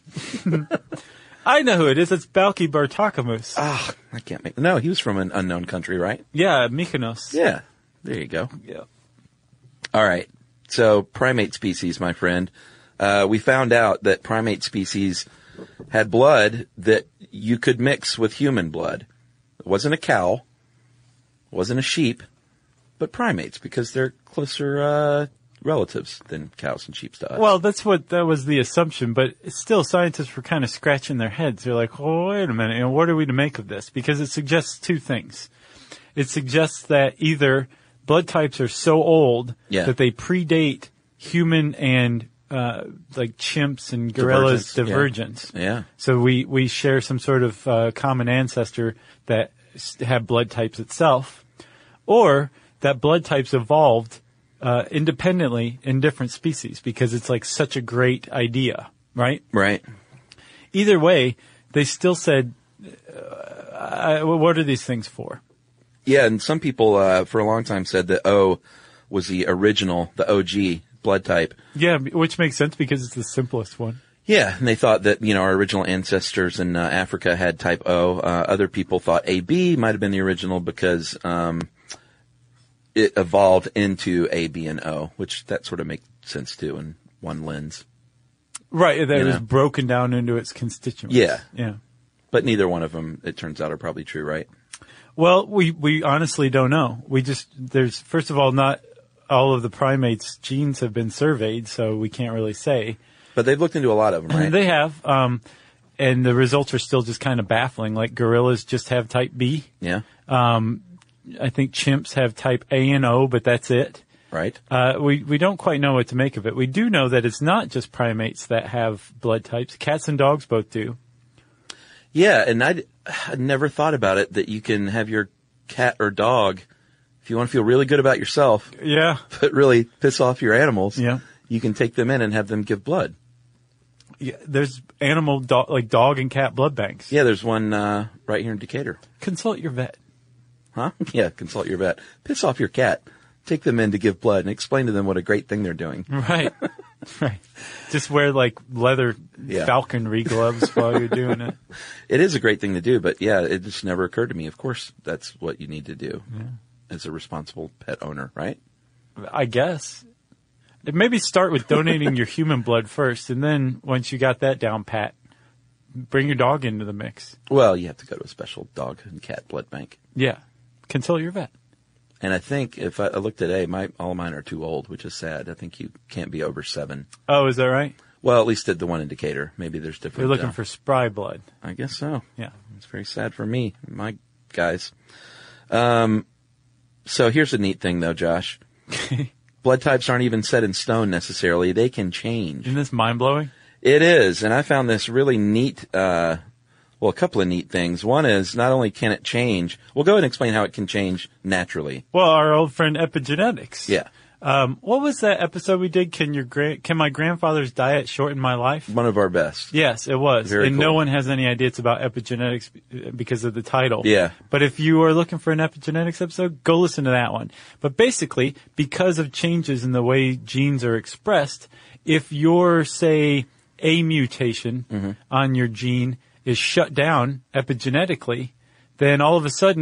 I know who it is. It's Balki Bartakamus. Ah, I can't make. No, he was from an unknown country, right? Yeah, Mykonos. Yeah, there you go. Yeah. All right, so primate species, my friend. Uh, we found out that primate species had blood that you could mix with human blood. It wasn't a cow, wasn't a sheep, but primates because they're closer uh, relatives than cows and sheep to us. Well, that's what, that was the assumption, but still scientists were kind of scratching their heads. They're like, oh, wait a minute, you know, what are we to make of this? Because it suggests two things. It suggests that either blood types are so old Yeah. that they predate human and, uh, like chimps and gorillas' Divergence, yeah. divergence. Yeah. So we, we share some sort of, uh, common ancestor that s- have blood types itself, or that blood types evolved uh, independently in different species because it's like such a great idea, right? Right. Either way, they still said, uh, what are these things for? Yeah, and some people uh, for a long time said that O was the original, the O G blood type. Yeah, which makes sense because it's the simplest one. Yeah, and they thought that, you know, our original ancestors in uh, Africa had type O. Uh, other people thought A B might have been the original because um, it evolved into A, B, and O, which that sort of makes sense too in one lens. Right, that You it was know. broken down into its constituents. Yeah. Yeah. But neither one of them, it turns out, are probably true, right? Well, we, we honestly don't know. We just, there's, first of all, not all of the primates' genes have been surveyed, so we can't really say. But they've looked into a lot of them, right? They have, um, and the results are still just kind of baffling. Like gorillas just have type B. Yeah, I think chimps have type A and O, but that's it. right. Uh, we, we don't quite know what to make of it. We do know that it's not just primates that have blood types. Cats and dogs both do. Yeah, and I'd, I'd never thought about it that you can have your cat or dog, if you want to feel really good about yourself, Yeah. but really piss off your animals, Yeah. you can take them in and have them give blood. Yeah, there's animal, do- like dog and cat blood banks. Yeah, there's one uh, right here in Decatur. Consult your vet. Huh? Yeah, consult your vet. Piss off your cat. Take them in to give blood and explain to them what a great thing they're doing. Right. Right. Just wear like leather Yeah. falconry gloves while you're doing it. It is a great thing to do, but yeah, it just never occurred to me. Of course, that's what you need to do as a responsible pet owner, right? I guess. Maybe start with donating your human blood first, and then once you got that down pat, bring your dog into the mix. Well, you have to go to a special dog and cat blood bank. Yeah. Consult your vet. And I think if I, I look today, my all mine are too old, which is sad. I think you can't be over seven. Oh, is that right? Well, at least at the one in Decatur. Maybe there's different. You're looking uh, for spry blood. I guess so. Yeah. It's very sad for me, my guys. Um, so here's a neat thing, though, Josh. Blood types aren't even set in stone necessarily. They can change. Isn't this mind-blowing? It is, and I found this really neat, uh, well, a couple of neat things. One is not only can it change, we'll go ahead and explain how it can change naturally. Well, our old friend epigenetics. Yeah. Um, what was that episode we did? Can your gra- can my grandfather's diet shorten my life? One of our best. Yes, it was. Very and no cool. one has any idea it's about epigenetics because of the title. Yeah. But if you are looking for an epigenetics episode, go listen to that one. But basically, because of changes in the way genes are expressed, if your, say, A mutation Mm-hmm. on your gene is shut down epigenetically, then all of a sudden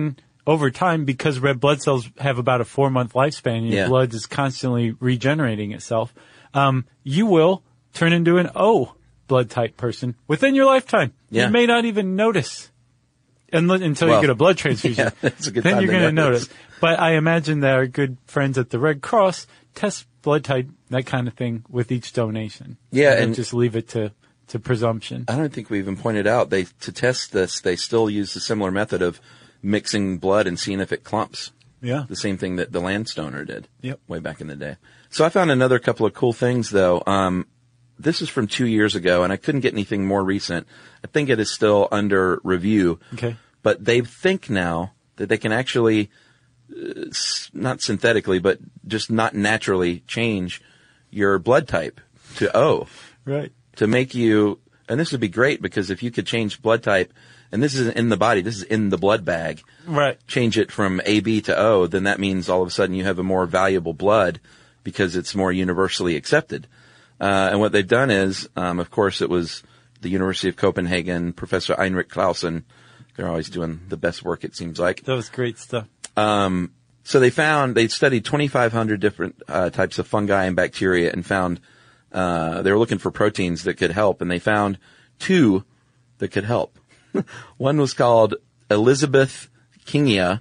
over time, because red blood cells have about a four month lifespan and your Yeah. blood is constantly regenerating itself, um, you will turn into an O blood type person within your lifetime. Yeah. You may not even notice unless, until Well, you get a blood transfusion. yeah, that's a good then time you're to going to notice. notice. But I imagine that our good friends at the Red Cross test blood type, that kind of thing, with each donation. Yeah, and, and- just leave it to, to presumption. I don't think we even pointed out they to test this. They still use a similar method of mixing blood and seeing if it clumps. Yeah. The same thing that the Landstoner did. Yep. Way back in the day. So I found another couple of cool things though. Um, this is from two years ago, and I couldn't get anything more recent. I think it is still under review. Okay. But they think now that they can actually, uh, s- not synthetically, but just not naturally change your blood type to O. Right. To make you, and this would be great because if you could change blood type, and this isn't in the body, this is in the blood bag, Right. change it from A B to O, then that means all of a sudden you have a more valuable blood because it's more universally accepted. Uh, and what they've done is, um, of course, it was the University of Copenhagen, Professor Heinrich Clausen. They're always doing the best work, it seems like. That was great stuff. So they found, they studied twenty-five hundred different uh, types of fungi and bacteria and found, uh, they were looking for proteins that could help, and they found two that could help. One was called Elizabeth Kingia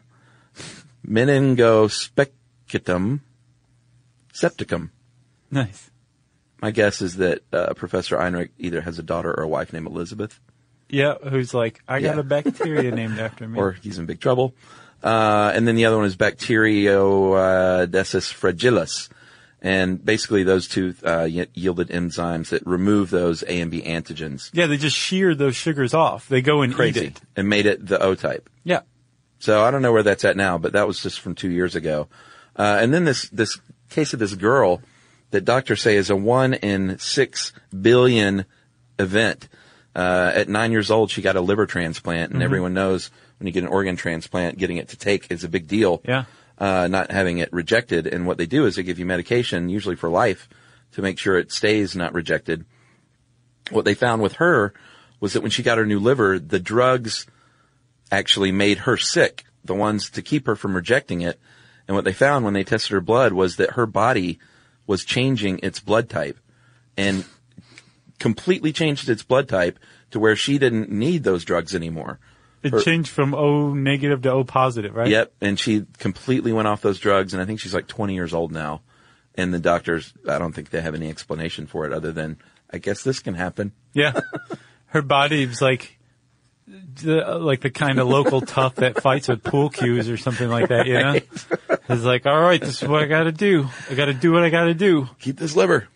meningospecitum septicum. Nice. My guess is that uh, Professor Heinrich either has a daughter or a wife named Elizabeth, Yeah, who's like, I got Yeah. a bacteria named after me. or he's in big trouble. Uh, and then the other one is Bacteroidesis fragilis. And basically those two uh, y- yielded enzymes that remove those A and B antigens. Yeah, they just shear those sugars off. They go and eat Crazy. it. And made it the O type. Yeah. So I don't know where that's at now, but that was just from two years ago. Uh, and then this, this case of this girl that doctors say is a one in six billion event. Uh, at nine years old, she got a liver transplant, and everyone knows when you get an organ transplant, getting it to take is a big deal. Yeah. Uh, not having it rejected. And what they do is they give you medication, usually for life, to make sure it stays not rejected. What they found with her was that when she got her new liver, the drugs actually made her sick, the ones to keep her from rejecting it. And what they found when they tested her blood was that her body was changing its blood type and completely changed its blood type to where she didn't need those drugs anymore. It Her- changed from O negative to O positive, right? Yep. And she completely went off those drugs. And I think she's like twenty years old now. And the doctors, I don't think they have any explanation for it other than, I guess this can happen. Yeah. Her body was like, the, like the kind of local tough that fights with pool cues or something like that, you know? It's like, all right, this is what I got to do. I got to do what I got to do. Keep this liver.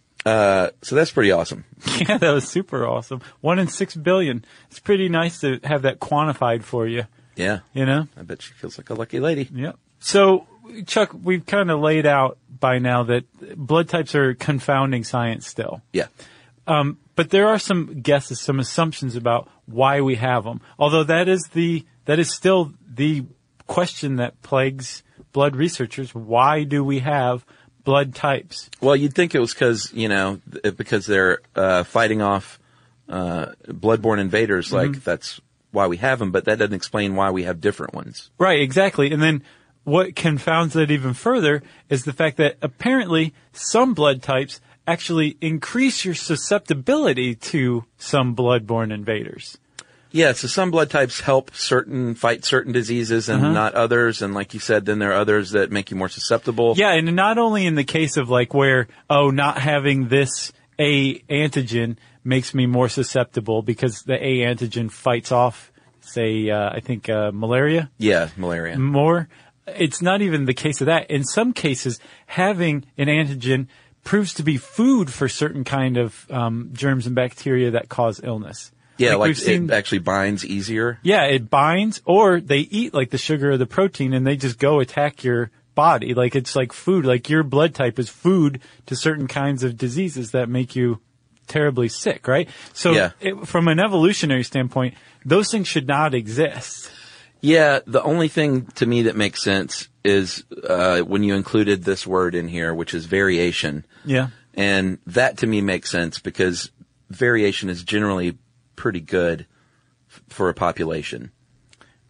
Uh, so that's pretty awesome. Yeah, that was super awesome. One in six billion. It's pretty nice to have that quantified for you, Yeah. you know? I bet she feels like a lucky lady. Yep. So, Chuck, we've kind of laid out by now that blood types are confounding science still. Yeah. Um, but there are some guesses, some assumptions about why we have them. Although that is the, that is still the question that plagues blood researchers. Why do we have blood types? Well, you'd think it was because, you know, th- because they're uh, fighting off uh, bloodborne invaders, like that's why we have them, but that doesn't explain why we have different ones. Right, exactly. And then what confounds that even further is the fact that apparently some blood types actually increase your susceptibility to some bloodborne invaders. Yeah, so some blood types help certain, fight certain diseases and not others, and like you said, then there are others that make you more susceptible. Yeah, and not only in the case of like where, oh, not having this A antigen makes me more susceptible because the A antigen fights off, say, uh, I think, uh, malaria Yeah, malaria. more. It's not even the case of that. In some cases, having an antigen proves to be food for certain kind of um, germs and bacteria that cause illness. Yeah, like, we've seen, it actually binds easier. yeah, it binds, or they eat like the sugar or the protein, and they just go attack your body. Like it's like food. Like your blood type is food to certain kinds of diseases that make you terribly sick, right? So, Yeah. it, from an evolutionary standpoint, those things should not exist. Yeah, the only thing to me that makes sense is uh when you included this word in here, which is variation. Yeah. And that to me makes sense because variation is generally pretty good f- for a population. Right.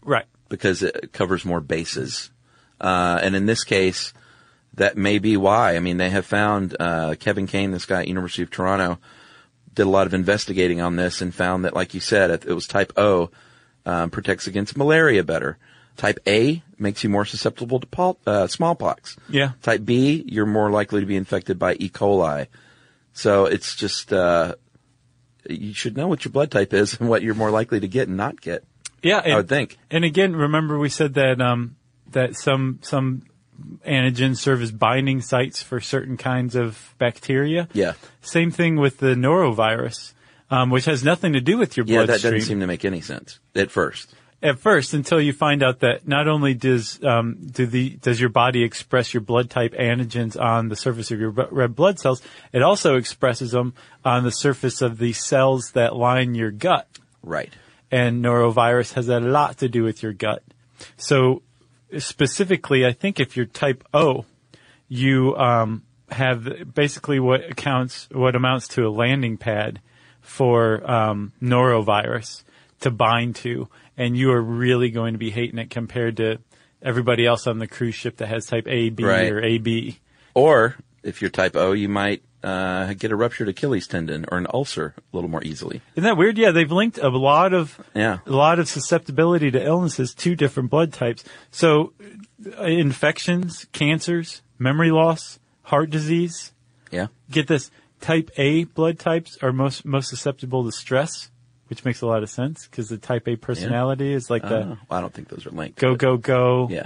because it covers more bases. Uh, and in this case, that may be why. I mean, they have found, uh, Kevin Kane, this guy at University of Toronto, did a lot of investigating on this and found that, like you said, it was type O, um, protects against malaria better. Type A makes you more susceptible to pol- uh, smallpox. Yeah. Type B, you're more likely to be infected by E. coli. So it's just, uh, you should know what your blood type is and what you're more likely to get and not get. Yeah. And, I would think. And again, remember we said that, um, that some, some antigens serve as binding sites for certain kinds of bacteria. Yeah. Same thing with the norovirus, um, which has nothing to do with your Yeah, bloodstream. that doesn't seem to make any sense at first. At first, until you find out that not only does um, do the does your body express your blood type antigens on the surface of your red blood cells, it also expresses them on the surface of the cells that line your gut. Right. And norovirus has a lot to do with your gut. So specifically, I think if you're type O, you um, have basically what accounts what amounts to a landing pad for um, norovirus to bind to. And you are really going to be hating it compared to everybody else on the cruise ship that has type A, B, right. or A B. Or if you're type O, you might uh, get a ruptured Achilles tendon or an ulcer a little more easily. Isn't that weird? Yeah, they've linked a lot of yeah. a lot of susceptibility to illnesses to different blood types. So uh, infections, cancers, memory loss, heart disease. Yeah. Get this, type A blood types are most most susceptible to stress. Which makes a lot of sense because the type A personality yeah. is like the uh, well, I don't think those are linked. Go, go, go. Yeah.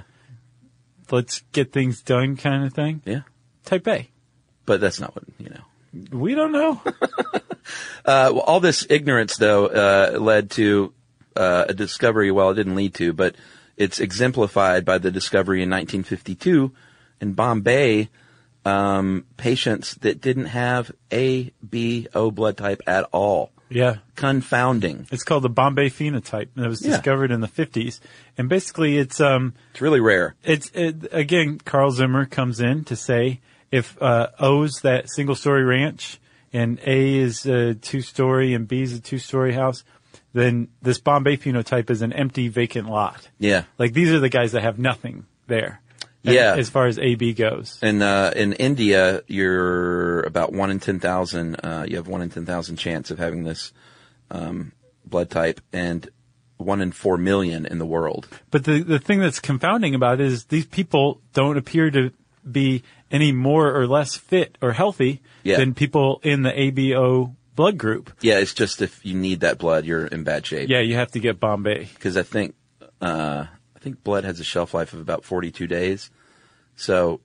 Let's get things done kind of thing. Yeah. Type A. But that's not what, you know. We don't know. uh, well, all this ignorance, though, uh, led to uh, a discovery. Well, it didn't lead to, but it's exemplified by the discovery in nineteen fifty-two in Bombay, um, patients that didn't have A, B, O blood type at all. Yeah. Confounding. It's called the Bombay phenotype, and it was yeah. discovered in the fifties. And basically, it's um, it's really rare. It's it, again, Carl Zimmer comes in to say if uh, O's that single-story ranch and A is a two-story and B is a two-story house, then this Bombay phenotype is an empty, vacant lot. Yeah. Like these are the guys that have nothing there. Yeah. As far as A B goes. And, uh, in India, you're about one in ten thousand, uh, you have one in ten thousand chance of having this, um, blood type and one in four million in the world. But the, the thing that's confounding about it is these people don't appear to be any more or less fit or healthy yeah. than people in the A B O blood group. Yeah. It's just if you need that blood, you're in bad shape. Yeah. You have to get Bombay. Cause I think, uh, I think blood has a shelf life of about forty-two days. So,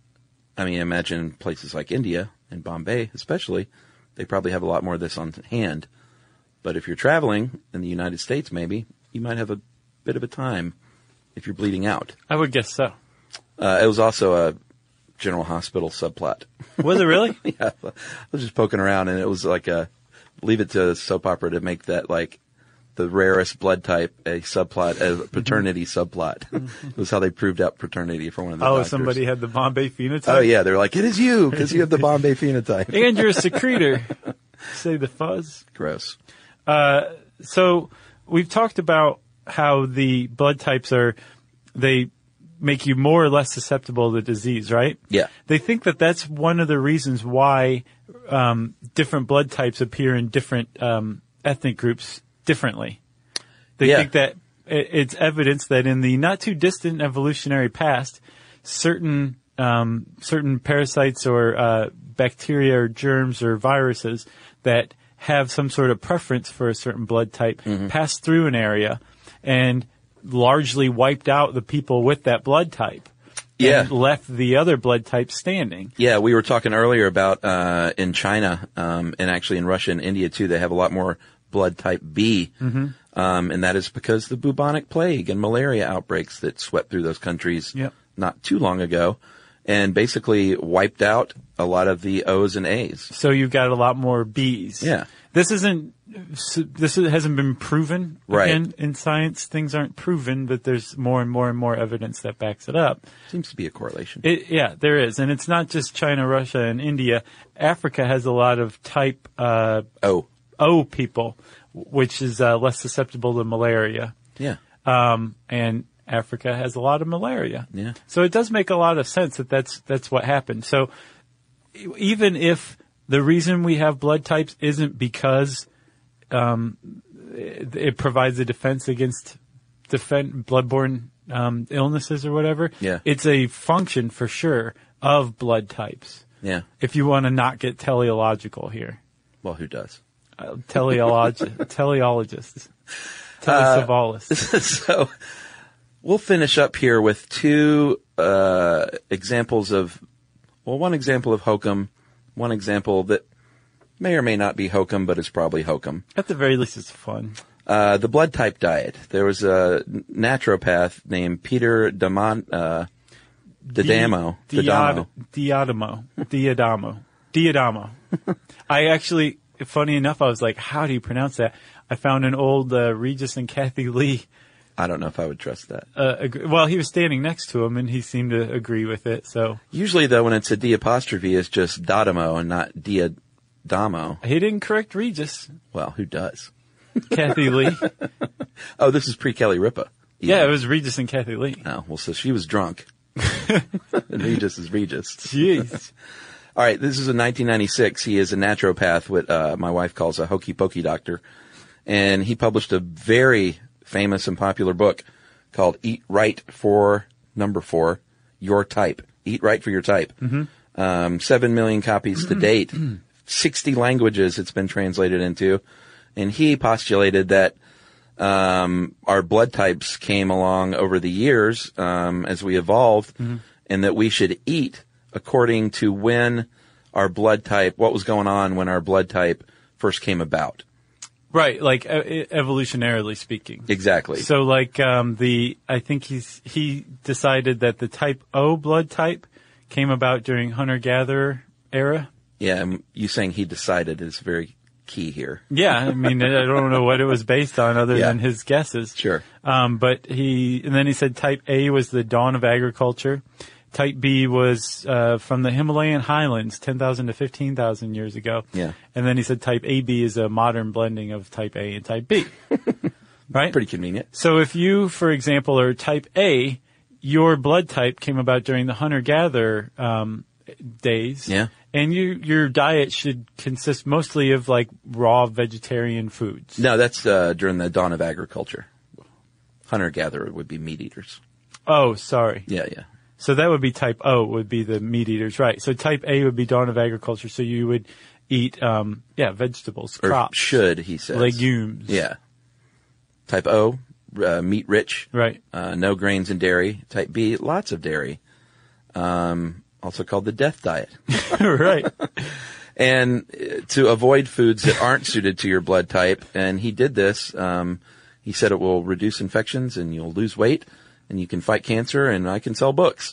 I mean, imagine places like India and Bombay, especially, they probably have a lot more of this on hand. But if you're traveling in the United States, maybe, you might have a bit of a time if you're bleeding out. I would guess so. Uh, it was also a General Hospital subplot. Was it really? Yeah. I was just poking around and it was like a, leave it to a soap opera to make that like, the rarest blood type, a subplot, a paternity mm-hmm. subplot. It was how they proved out paternity for one of the Oh, doctors. somebody had the Bombay phenotype? Oh, yeah. They're like, it is you, because you have the Bombay phenotype. And you're a secretor. Say the fuzz. Gross. Uh, so we've talked about how the blood types are, they make you more or less susceptible to disease, right? Yeah. They think that that's one of the reasons why um, different blood types appear in different um, ethnic groups differently. They yeah. think that it's evidence that in the not too distant evolutionary past, certain um, certain parasites or uh, bacteria or germs or viruses that have some sort of preference for a certain blood type mm-hmm. passed through an area and largely wiped out the people with that blood type. Yeah. And left the other blood type standing. Yeah, we were talking earlier about uh in China, um and actually in Russia and India too, they have a lot more blood type B. Mm-hmm. Um and that is because the bubonic plague and malaria outbreaks that swept through those countries yep. not too long ago and basically wiped out a lot of the O's and A's. So you've got a lot more B's. Yeah. This isn't, this hasn't been proven. Right. Again, in science, things aren't proven, but there's more and more and more evidence that backs it up. Seems to be a correlation. It, yeah, there is. And it's not just China, Russia, and India. Africa has a lot of type, uh, O. O people, which is, uh, less susceptible to malaria. Yeah. Um, and Africa has a lot of malaria. Yeah. So it does make a lot of sense that that's, that's what happened. So even if the reason we have blood types isn't because, um, it, it provides a defense against defend bloodborne, um, illnesses or whatever. Yeah. It's a function for sure of blood types. Yeah. If you want to not get teleological here. Well, who does? Uh, teleologi- teleologists. Telesavalists. So we'll finish up here with two uh, examples of, well, one example of hokum, one example that may or may not be hokum, but is probably hokum. At the very least, it's fun. Uh, the blood type diet. There was a naturopath named Peter Damon, uh, Diadamo. Diadamo. Diadamo. Diadamo. Diadamo. I actually, funny enough, I was like, how do you pronounce that? I found an old uh, Regis and Kathy Lee. I don't know if I would trust that. Uh, ag- well, he was standing next to him, and he seemed to agree with it. So Usually, though, when it's a D apostrophe, it's just Dadamo and not Diadamo. he didn't correct Regis. Well, who does? Kathy Lee. Oh, this is pre-Kelly Ripa. Yeah, it was Regis and Kathy Lee. Oh, well, so she was drunk. And Regis is Regis. Jeez. All right, this is in nineteen ninety-six. He is a naturopath, what uh, my wife calls a hokey pokey doctor. And he published a very famous and popular book called Eat Right for Number Four, Your Type. Eat Right for Your Type. Mm-hmm. Um, seven million copies to date. sixty languages it's been translated into. And he postulated that um, our blood types came along over the years um, as we evolved, mm-hmm. and that we should eat according to when our blood type, what was going on when our blood type first came about. Right, like uh, evolutionarily speaking. Exactly. So, like um, the, I think he's he decided that the type O blood type came about during hunter-gatherer era. Yeah, and you saying he decided is very key here. Yeah, I mean, I don't know what it was based on other Yeah. than his guesses. Sure. Um, but he, and then he said type A was the dawn of agriculture. Type B was uh, from the Himalayan highlands, ten thousand to fifteen thousand years ago. Yeah. And then he said type A B is a modern blending of type A and type B. Right? Pretty convenient. So if you, for example, are type A, your blood type came about during the hunter-gatherer um, days. Yeah. And you, your diet should consist mostly of like raw vegetarian foods. No, that's uh, during the dawn of agriculture. Hunter-gatherer would be meat eaters. Oh, sorry. Yeah, yeah. So that would be type O, would be the meat eaters, right? So type A would be dawn of agriculture. So you would eat, um, yeah, vegetables, Or crops, should, he says. legumes. Yeah. Type O, uh, meat rich. Right. Uh, no grains and dairy. Type B, lots of dairy. Um, also called the death diet. Right. And uh, to avoid foods that aren't suited to your blood type, and he did this, um, he said it will reduce infections and you'll lose weight and you can fight cancer and I can sell books.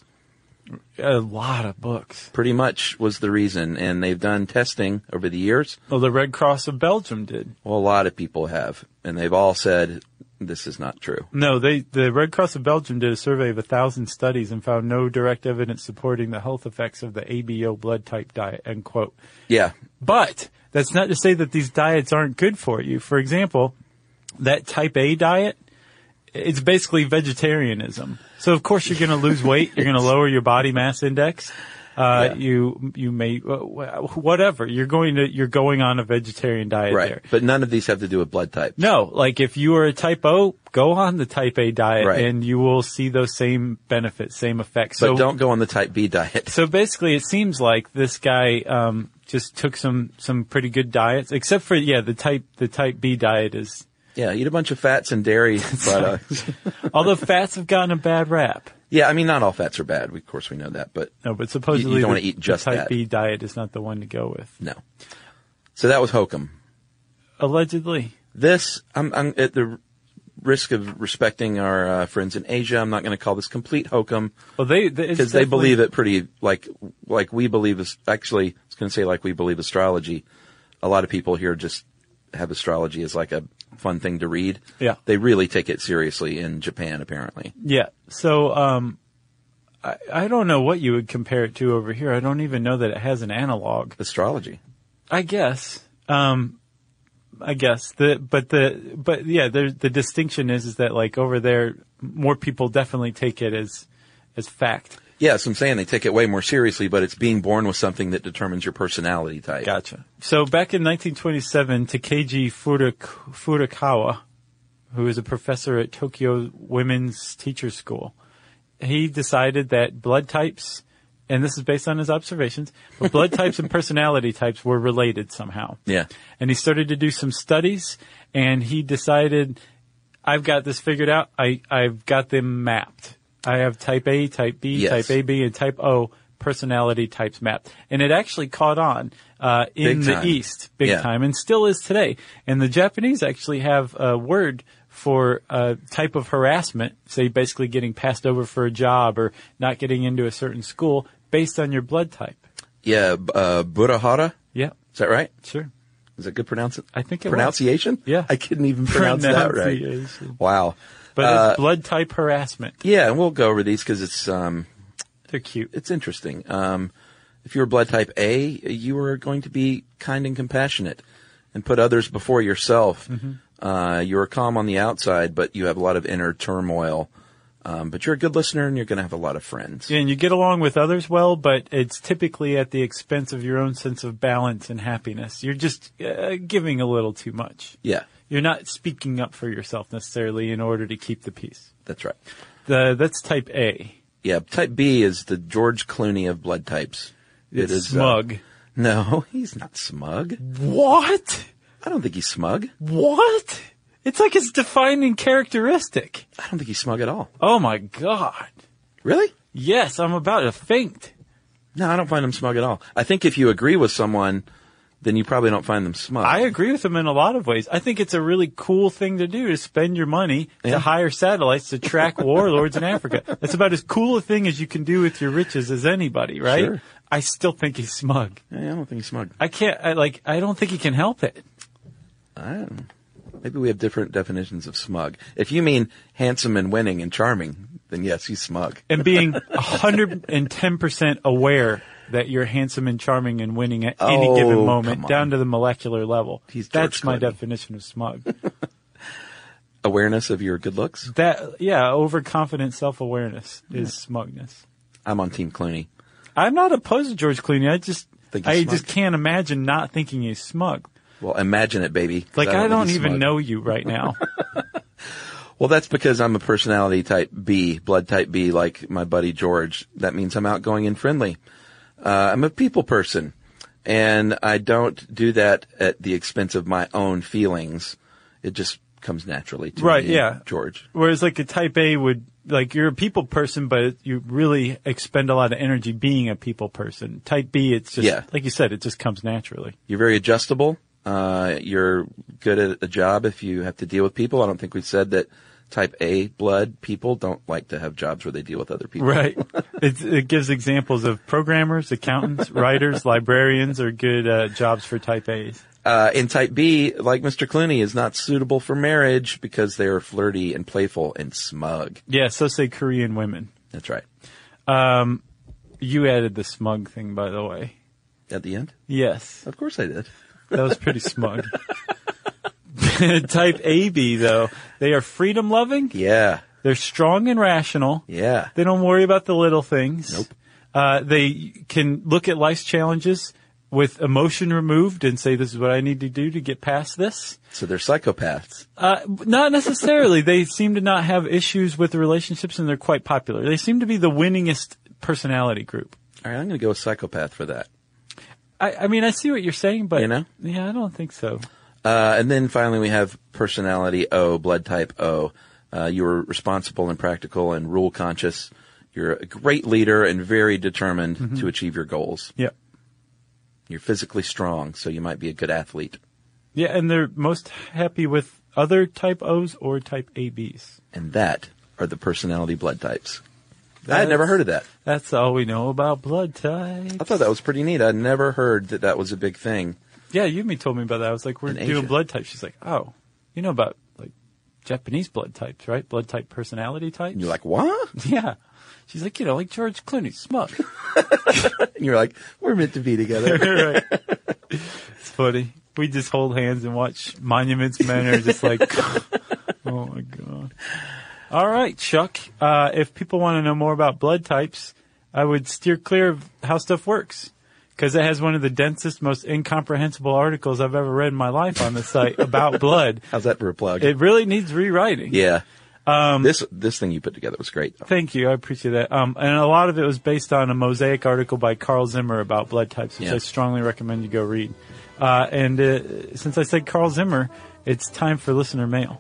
A lot of books. Pretty much was the reason. And they've done testing over the years. Well, the Red Cross of Belgium did. Well, a lot of people have. And they've all said this is not true. No, they, the Red Cross of Belgium did a survey of a thousand studies and found no direct evidence supporting the health effects of the A B O blood type diet, end quote. Yeah. But that's not to say that these diets aren't good for you. For example, that type A diet, it's basically vegetarianism. So of course you're going to lose weight. You're going to lower your body mass index. Uh, Yeah. you, you may, uh, whatever. You're going to, you're going on a vegetarian diet Right. there. But none of these have to do with blood type. No, like if you are a type O, go on the type A diet Right. and you will see those same benefits, same effects. But So don't go on the type B diet. So basically, it seems like this guy um, just took some some pretty good diets, except for yeah, the type the type B diet is. Yeah, eat a bunch of fats and dairy products. Although fats have gotten a bad rap. Yeah, I mean, not all fats are bad. We, of course, we know that, but No, but supposedly You- you don't the, wanna eat just the type that. B diet is not the one to go with. no. So that was hokum. Allegedly. This, I'm, I'm at the risk of respecting our uh, friends in Asia. I'm not going to call this complete hokum Well, they they- it's because they definitely- believe it pretty like like we believe. Is actually, I was going to say like we believe astrology. A lot of people here just have astrology as like a fun thing to read. Yeah. They really take it seriously in Japan, apparently. Yeah. So um, I I don't know what you would compare it to over here. I don't even know that it has an analog. Astrology. I guess. Um, I guess the but the but yeah, the the distinction is is that like over there, more people definitely take it as as fact. Yeah, so I'm saying they take it way more seriously, but it's being born with something that determines your personality type. Gotcha. So back in nineteen twenty-seven, Takeji Furuka- Furukawa, who is a professor at Tokyo Women's Teachers School, he decided that blood types, and this is based on his observations, but blood types and personality types were related somehow. Yeah. And he started to do some studies, and he decided, I've got this figured out. I, I've got them mapped. I have type A, type B, Yes. type A B, and type O personality types mapped. And it actually caught on uh, in Big the time. East, big Yeah. time, and still is today. And the Japanese actually have a word for a type of harassment, say basically getting passed over for a job or not getting into a certain school based on your blood type. Yeah, b- uh, Burahara? Yeah, Is that right? sure. Is that good pronounce- I think it was. pronunciation? Yeah. I couldn't even pronounce that right. Pronunciation. Wow. But Uh, it's blood type harassment. Yeah, and we'll go over these because it's um, They're cute. it's interesting. Um, if you're blood type A, you are going to be kind and compassionate and put others before yourself. Mm-hmm. Uh, you're calm on the outside, but you have a lot of inner turmoil. Um, but you're a good listener and you're going to have a lot of friends. Yeah, and you get along with others well, but it's typically at the expense of your own sense of balance and happiness. You're just uh, giving a little too much. Yeah, You're not speaking up for yourself necessarily in order to keep the peace. that's right. The, that's type A. Yeah, type B is the George Clooney of blood types. It's it is uh, smug. no, he's not smug. What? I don't think he's smug. What? It's like his defining characteristic. I don't think he's smug at all. Oh my God. Really? Yes, I'm about to faint. No, I don't find him smug at all. I think if you agree with someone, then you probably don't find them smug. I agree with him in a lot of ways. I think it's a really cool thing to do to spend your money Yeah. to hire satellites to track warlords in Africa. That's about as cool a thing as you can do with your riches as anybody, right? Sure. I still think he's smug. Yeah, I don't think he's smug. I can't, I like, I don't think he can help it. I don't know. Maybe we have different definitions of smug. If you mean handsome and winning and charming, then yes, he's smug. And being one hundred ten percent aware that you're handsome and charming and winning at any Oh, given come moment, on. down to the molecular level. He's George That's my Clooney. definition of smug. Awareness of your good looks? That, yeah, overconfident self-awareness is smugness. I'm on Team Clooney. I'm not opposed to George Clooney. I just, Think he's I smug? just can't imagine not thinking he's smug. Well, imagine it, baby. 'cause Like, I think don't he's even smug. know you right now. Well, that's because I'm a personality type B, blood type B, like my buddy George. That means I'm outgoing and friendly. Uh, I'm a people person, and I don't do that at the expense of my own feelings. It just comes naturally to Right, me, yeah. George. Whereas like a type A would, like you're a people person, but you really expend a lot of energy being a people person. Type B, it's just, Yeah. like you said, it just comes naturally. You're very adjustable. Uh, you're good at a job if you have to deal with people. I don't think we said that type A blood people don't like to have jobs where they deal with other people. Right. it, it gives examples of programmers, accountants, writers, librarians are good uh, jobs for type A's. Uh, in type B, like Mister Clooney, is not suitable for marriage because they are flirty and playful and smug. Yeah, so say Korean women. That's right. Um, you added the smug thing, by the way. At the end? Yes. Of course I did. That was pretty smug. Type A B, though, they are freedom loving. Yeah. They're strong and rational. Yeah. They don't worry about the little things. Nope. Uh, they can look at life's challenges with emotion removed and say, this is what I need to do to get past this. So they're psychopaths. Uh, not necessarily. They seem to not have issues with relationships and they're quite popular. They seem to be the winningest personality group. All right, I'm going to go with psychopath for that. I, I mean, I see what you're saying, but You know? yeah, I don't think so. Uh, and then finally we have personality O, blood type O. Uh, you're responsible and practical and rule conscious. You're a great leader and very determined Mm-hmm. to achieve your goals. Yep. You're physically strong, so you might be a good athlete. Yeah, and they're most happy with other type O's or type A B's. And that are the personality blood types. I That's- had never heard of that. That's all we know about blood types. I thought that was pretty neat. I'd never heard that that was a big thing. Yeah, Yumi told me about that. I was like, we're In doing Asia. blood types. She's like, oh, you know about like Japanese blood types, right? Blood type personality types. And you're like, what? Yeah. She's like, you know, like George Clooney, smug. And you're like, we're meant to be together. Right. It's funny. We just hold hands and watch Monuments Men are just like, oh my God. All right, Chuck. Uh, if people want to know more about blood types, I would steer clear of How Stuff Works, because it has one of the densest, most incomprehensible articles I've ever read in my life on the site about blood. How's that for a plug? It really needs rewriting. Yeah. Um, this this thing you put together was great, though. Thank you. I appreciate that. Um, and a lot of it was based on a Mosaic article by Carl Zimmer about blood types, which yeah. I strongly recommend you go read. Uh, and uh, since I said Carl Zimmer, it's time for listener mail.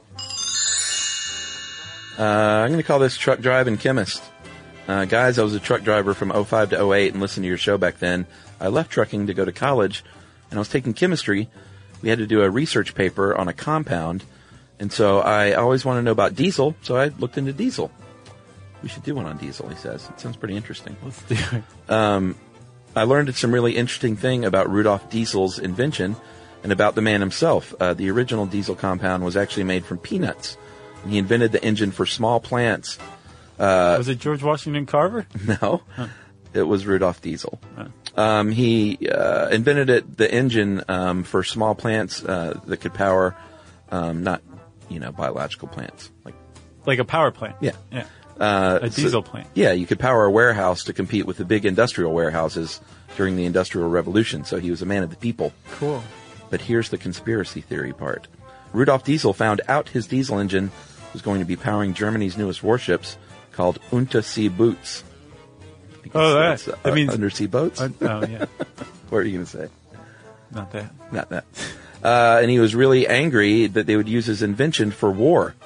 Uh, I'm going to call this Truck Driving Chemist. Uh, guys, I was a truck driver from oh five to oh eight and listened to your show back then. I left trucking to go to college, and I was taking chemistry. We had to do a research paper on a compound, and so I always want to know about diesel, so I looked into diesel. We should do one on diesel, he says. It sounds pretty interesting. Let's do it. Um, I learned some really interesting thing about Rudolf Diesel's invention and about the man himself. Uh, the original diesel compound was actually made from peanuts, and he invented the engine for small plants. Uh, was it George Washington Carver? No, huh. It was Rudolf Diesel. Huh. Um, he uh, invented it, the engine um, for small plants uh, that could power, um, not, you know, biological plants. Like like a power plant? Yeah. Yeah. Uh, a diesel so, plant. Yeah, you could power a warehouse to compete with the big industrial warehouses during the Industrial Revolution. So he was a man of the people. Cool. But here's the conspiracy theory part. Rudolf Diesel found out his diesel engine was going to be powering Germany's newest warships called Unterseeboots. Oh, that, uh, that means undersea boats? Uh, oh, yeah. What are you going to say? Not that. Not that. Uh, and he was really angry that they would use his invention for war.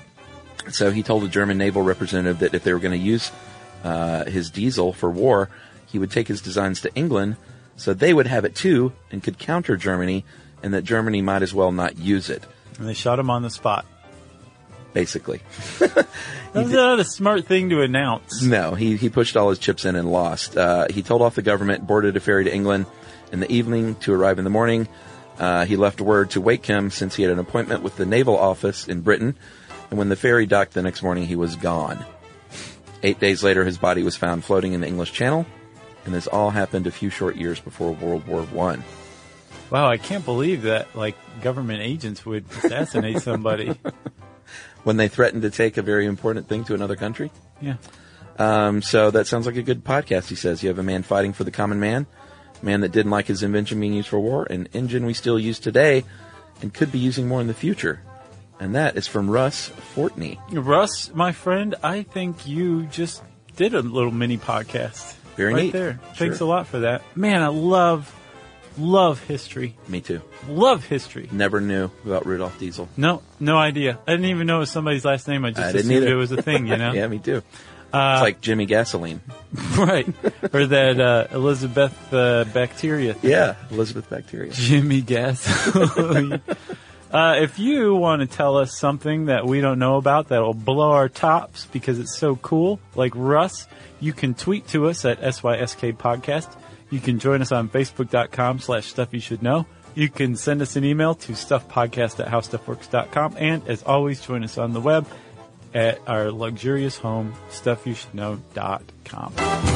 So he told a German naval representative that if they were going to use uh, his diesel for war, he would take his designs to England so they would have it too and could counter Germany, and that Germany might as well not use it. And they shot him on the spot. Basically. That's not a smart thing to announce. No, he, he pushed all his chips in and lost. Uh, he told off the government, boarded a ferry to England in the evening to arrive in the morning. Uh, he left word to wake him since he had an appointment with the naval office in Britain. And when the ferry docked the next morning, he was gone. Eight days later, his body was found floating in the English Channel. And this all happened a few short years before World War One. Wow, I can't believe that, like, government agents would assassinate somebody. When they threatened to take a very important thing to another country? Yeah. Um, so that sounds like a good podcast, he says. You have a man fighting for the common man, a man that didn't like his invention being used for war, an engine we still use today and could be using more in the future. And that is from Russ Fortney. Russ, my friend, I think you just did a little mini podcast. Very right neat. there. Sure. Thanks a lot for that. Man, I love, love history. Me too. Love history. Never knew about Rudolf Diesel. No, no idea. I didn't even know it was somebody's last name. I just I didn't assumed either. it was a thing, you know? Yeah, me too. Uh, it's like Jimmy Gasoline. Right. Or that uh, Elizabeth uh, bacteria thing. Yeah, Elizabeth Bacteria. Jimmy Gasoline. Uh, if you want to tell us something that we don't know about that will blow our tops because it's so cool, like Russ, you can tweet to us at S Y S K Podcast. You can join us on Facebook.com slash Stuff You Should Know. You can send us an email to stuffpodcast at howstuffworks dot com. And as always, join us on the web at our luxurious home, stuff you should know dot com.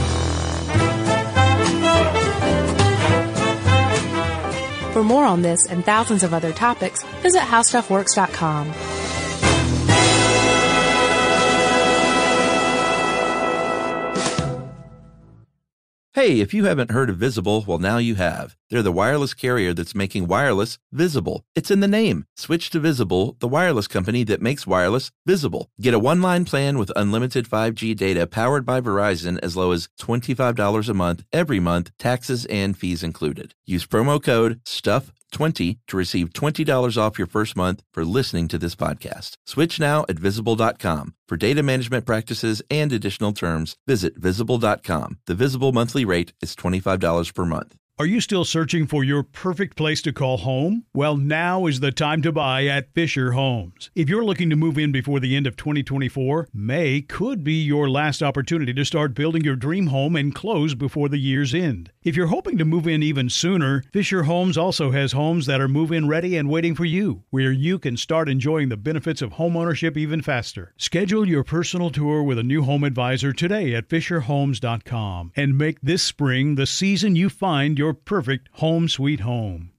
For more on this and thousands of other topics, visit how stuff works dot com. Hey, if you haven't heard of Visible, well, now you have. They're the wireless carrier that's making wireless visible. It's in the name. Switch to Visible, the wireless company that makes wireless visible. Get a one-line plan with unlimited five G data powered by Verizon as low as twenty-five dollars a month, every month, taxes and fees included. Use promo code stuff twenty to receive twenty dollars off your first month for listening to this podcast. Switch now at visible dot com. For data management practices and additional terms, visit visible dot com. The Visible monthly rate is twenty-five dollars per month. Are you still searching for your perfect place to call home? Well, now is the time to buy at Fisher Homes. If you're looking to move in before the end of twenty twenty-four, May could be your last opportunity to start building your dream home and close before the year's end. If you're hoping to move in even sooner, Fisher Homes also has homes that are move-in ready and waiting for you, where you can start enjoying the benefits of homeownership even faster. Schedule your personal tour with a new home advisor today at fisher homes dot com and make this spring the season you find your perfect home sweet home.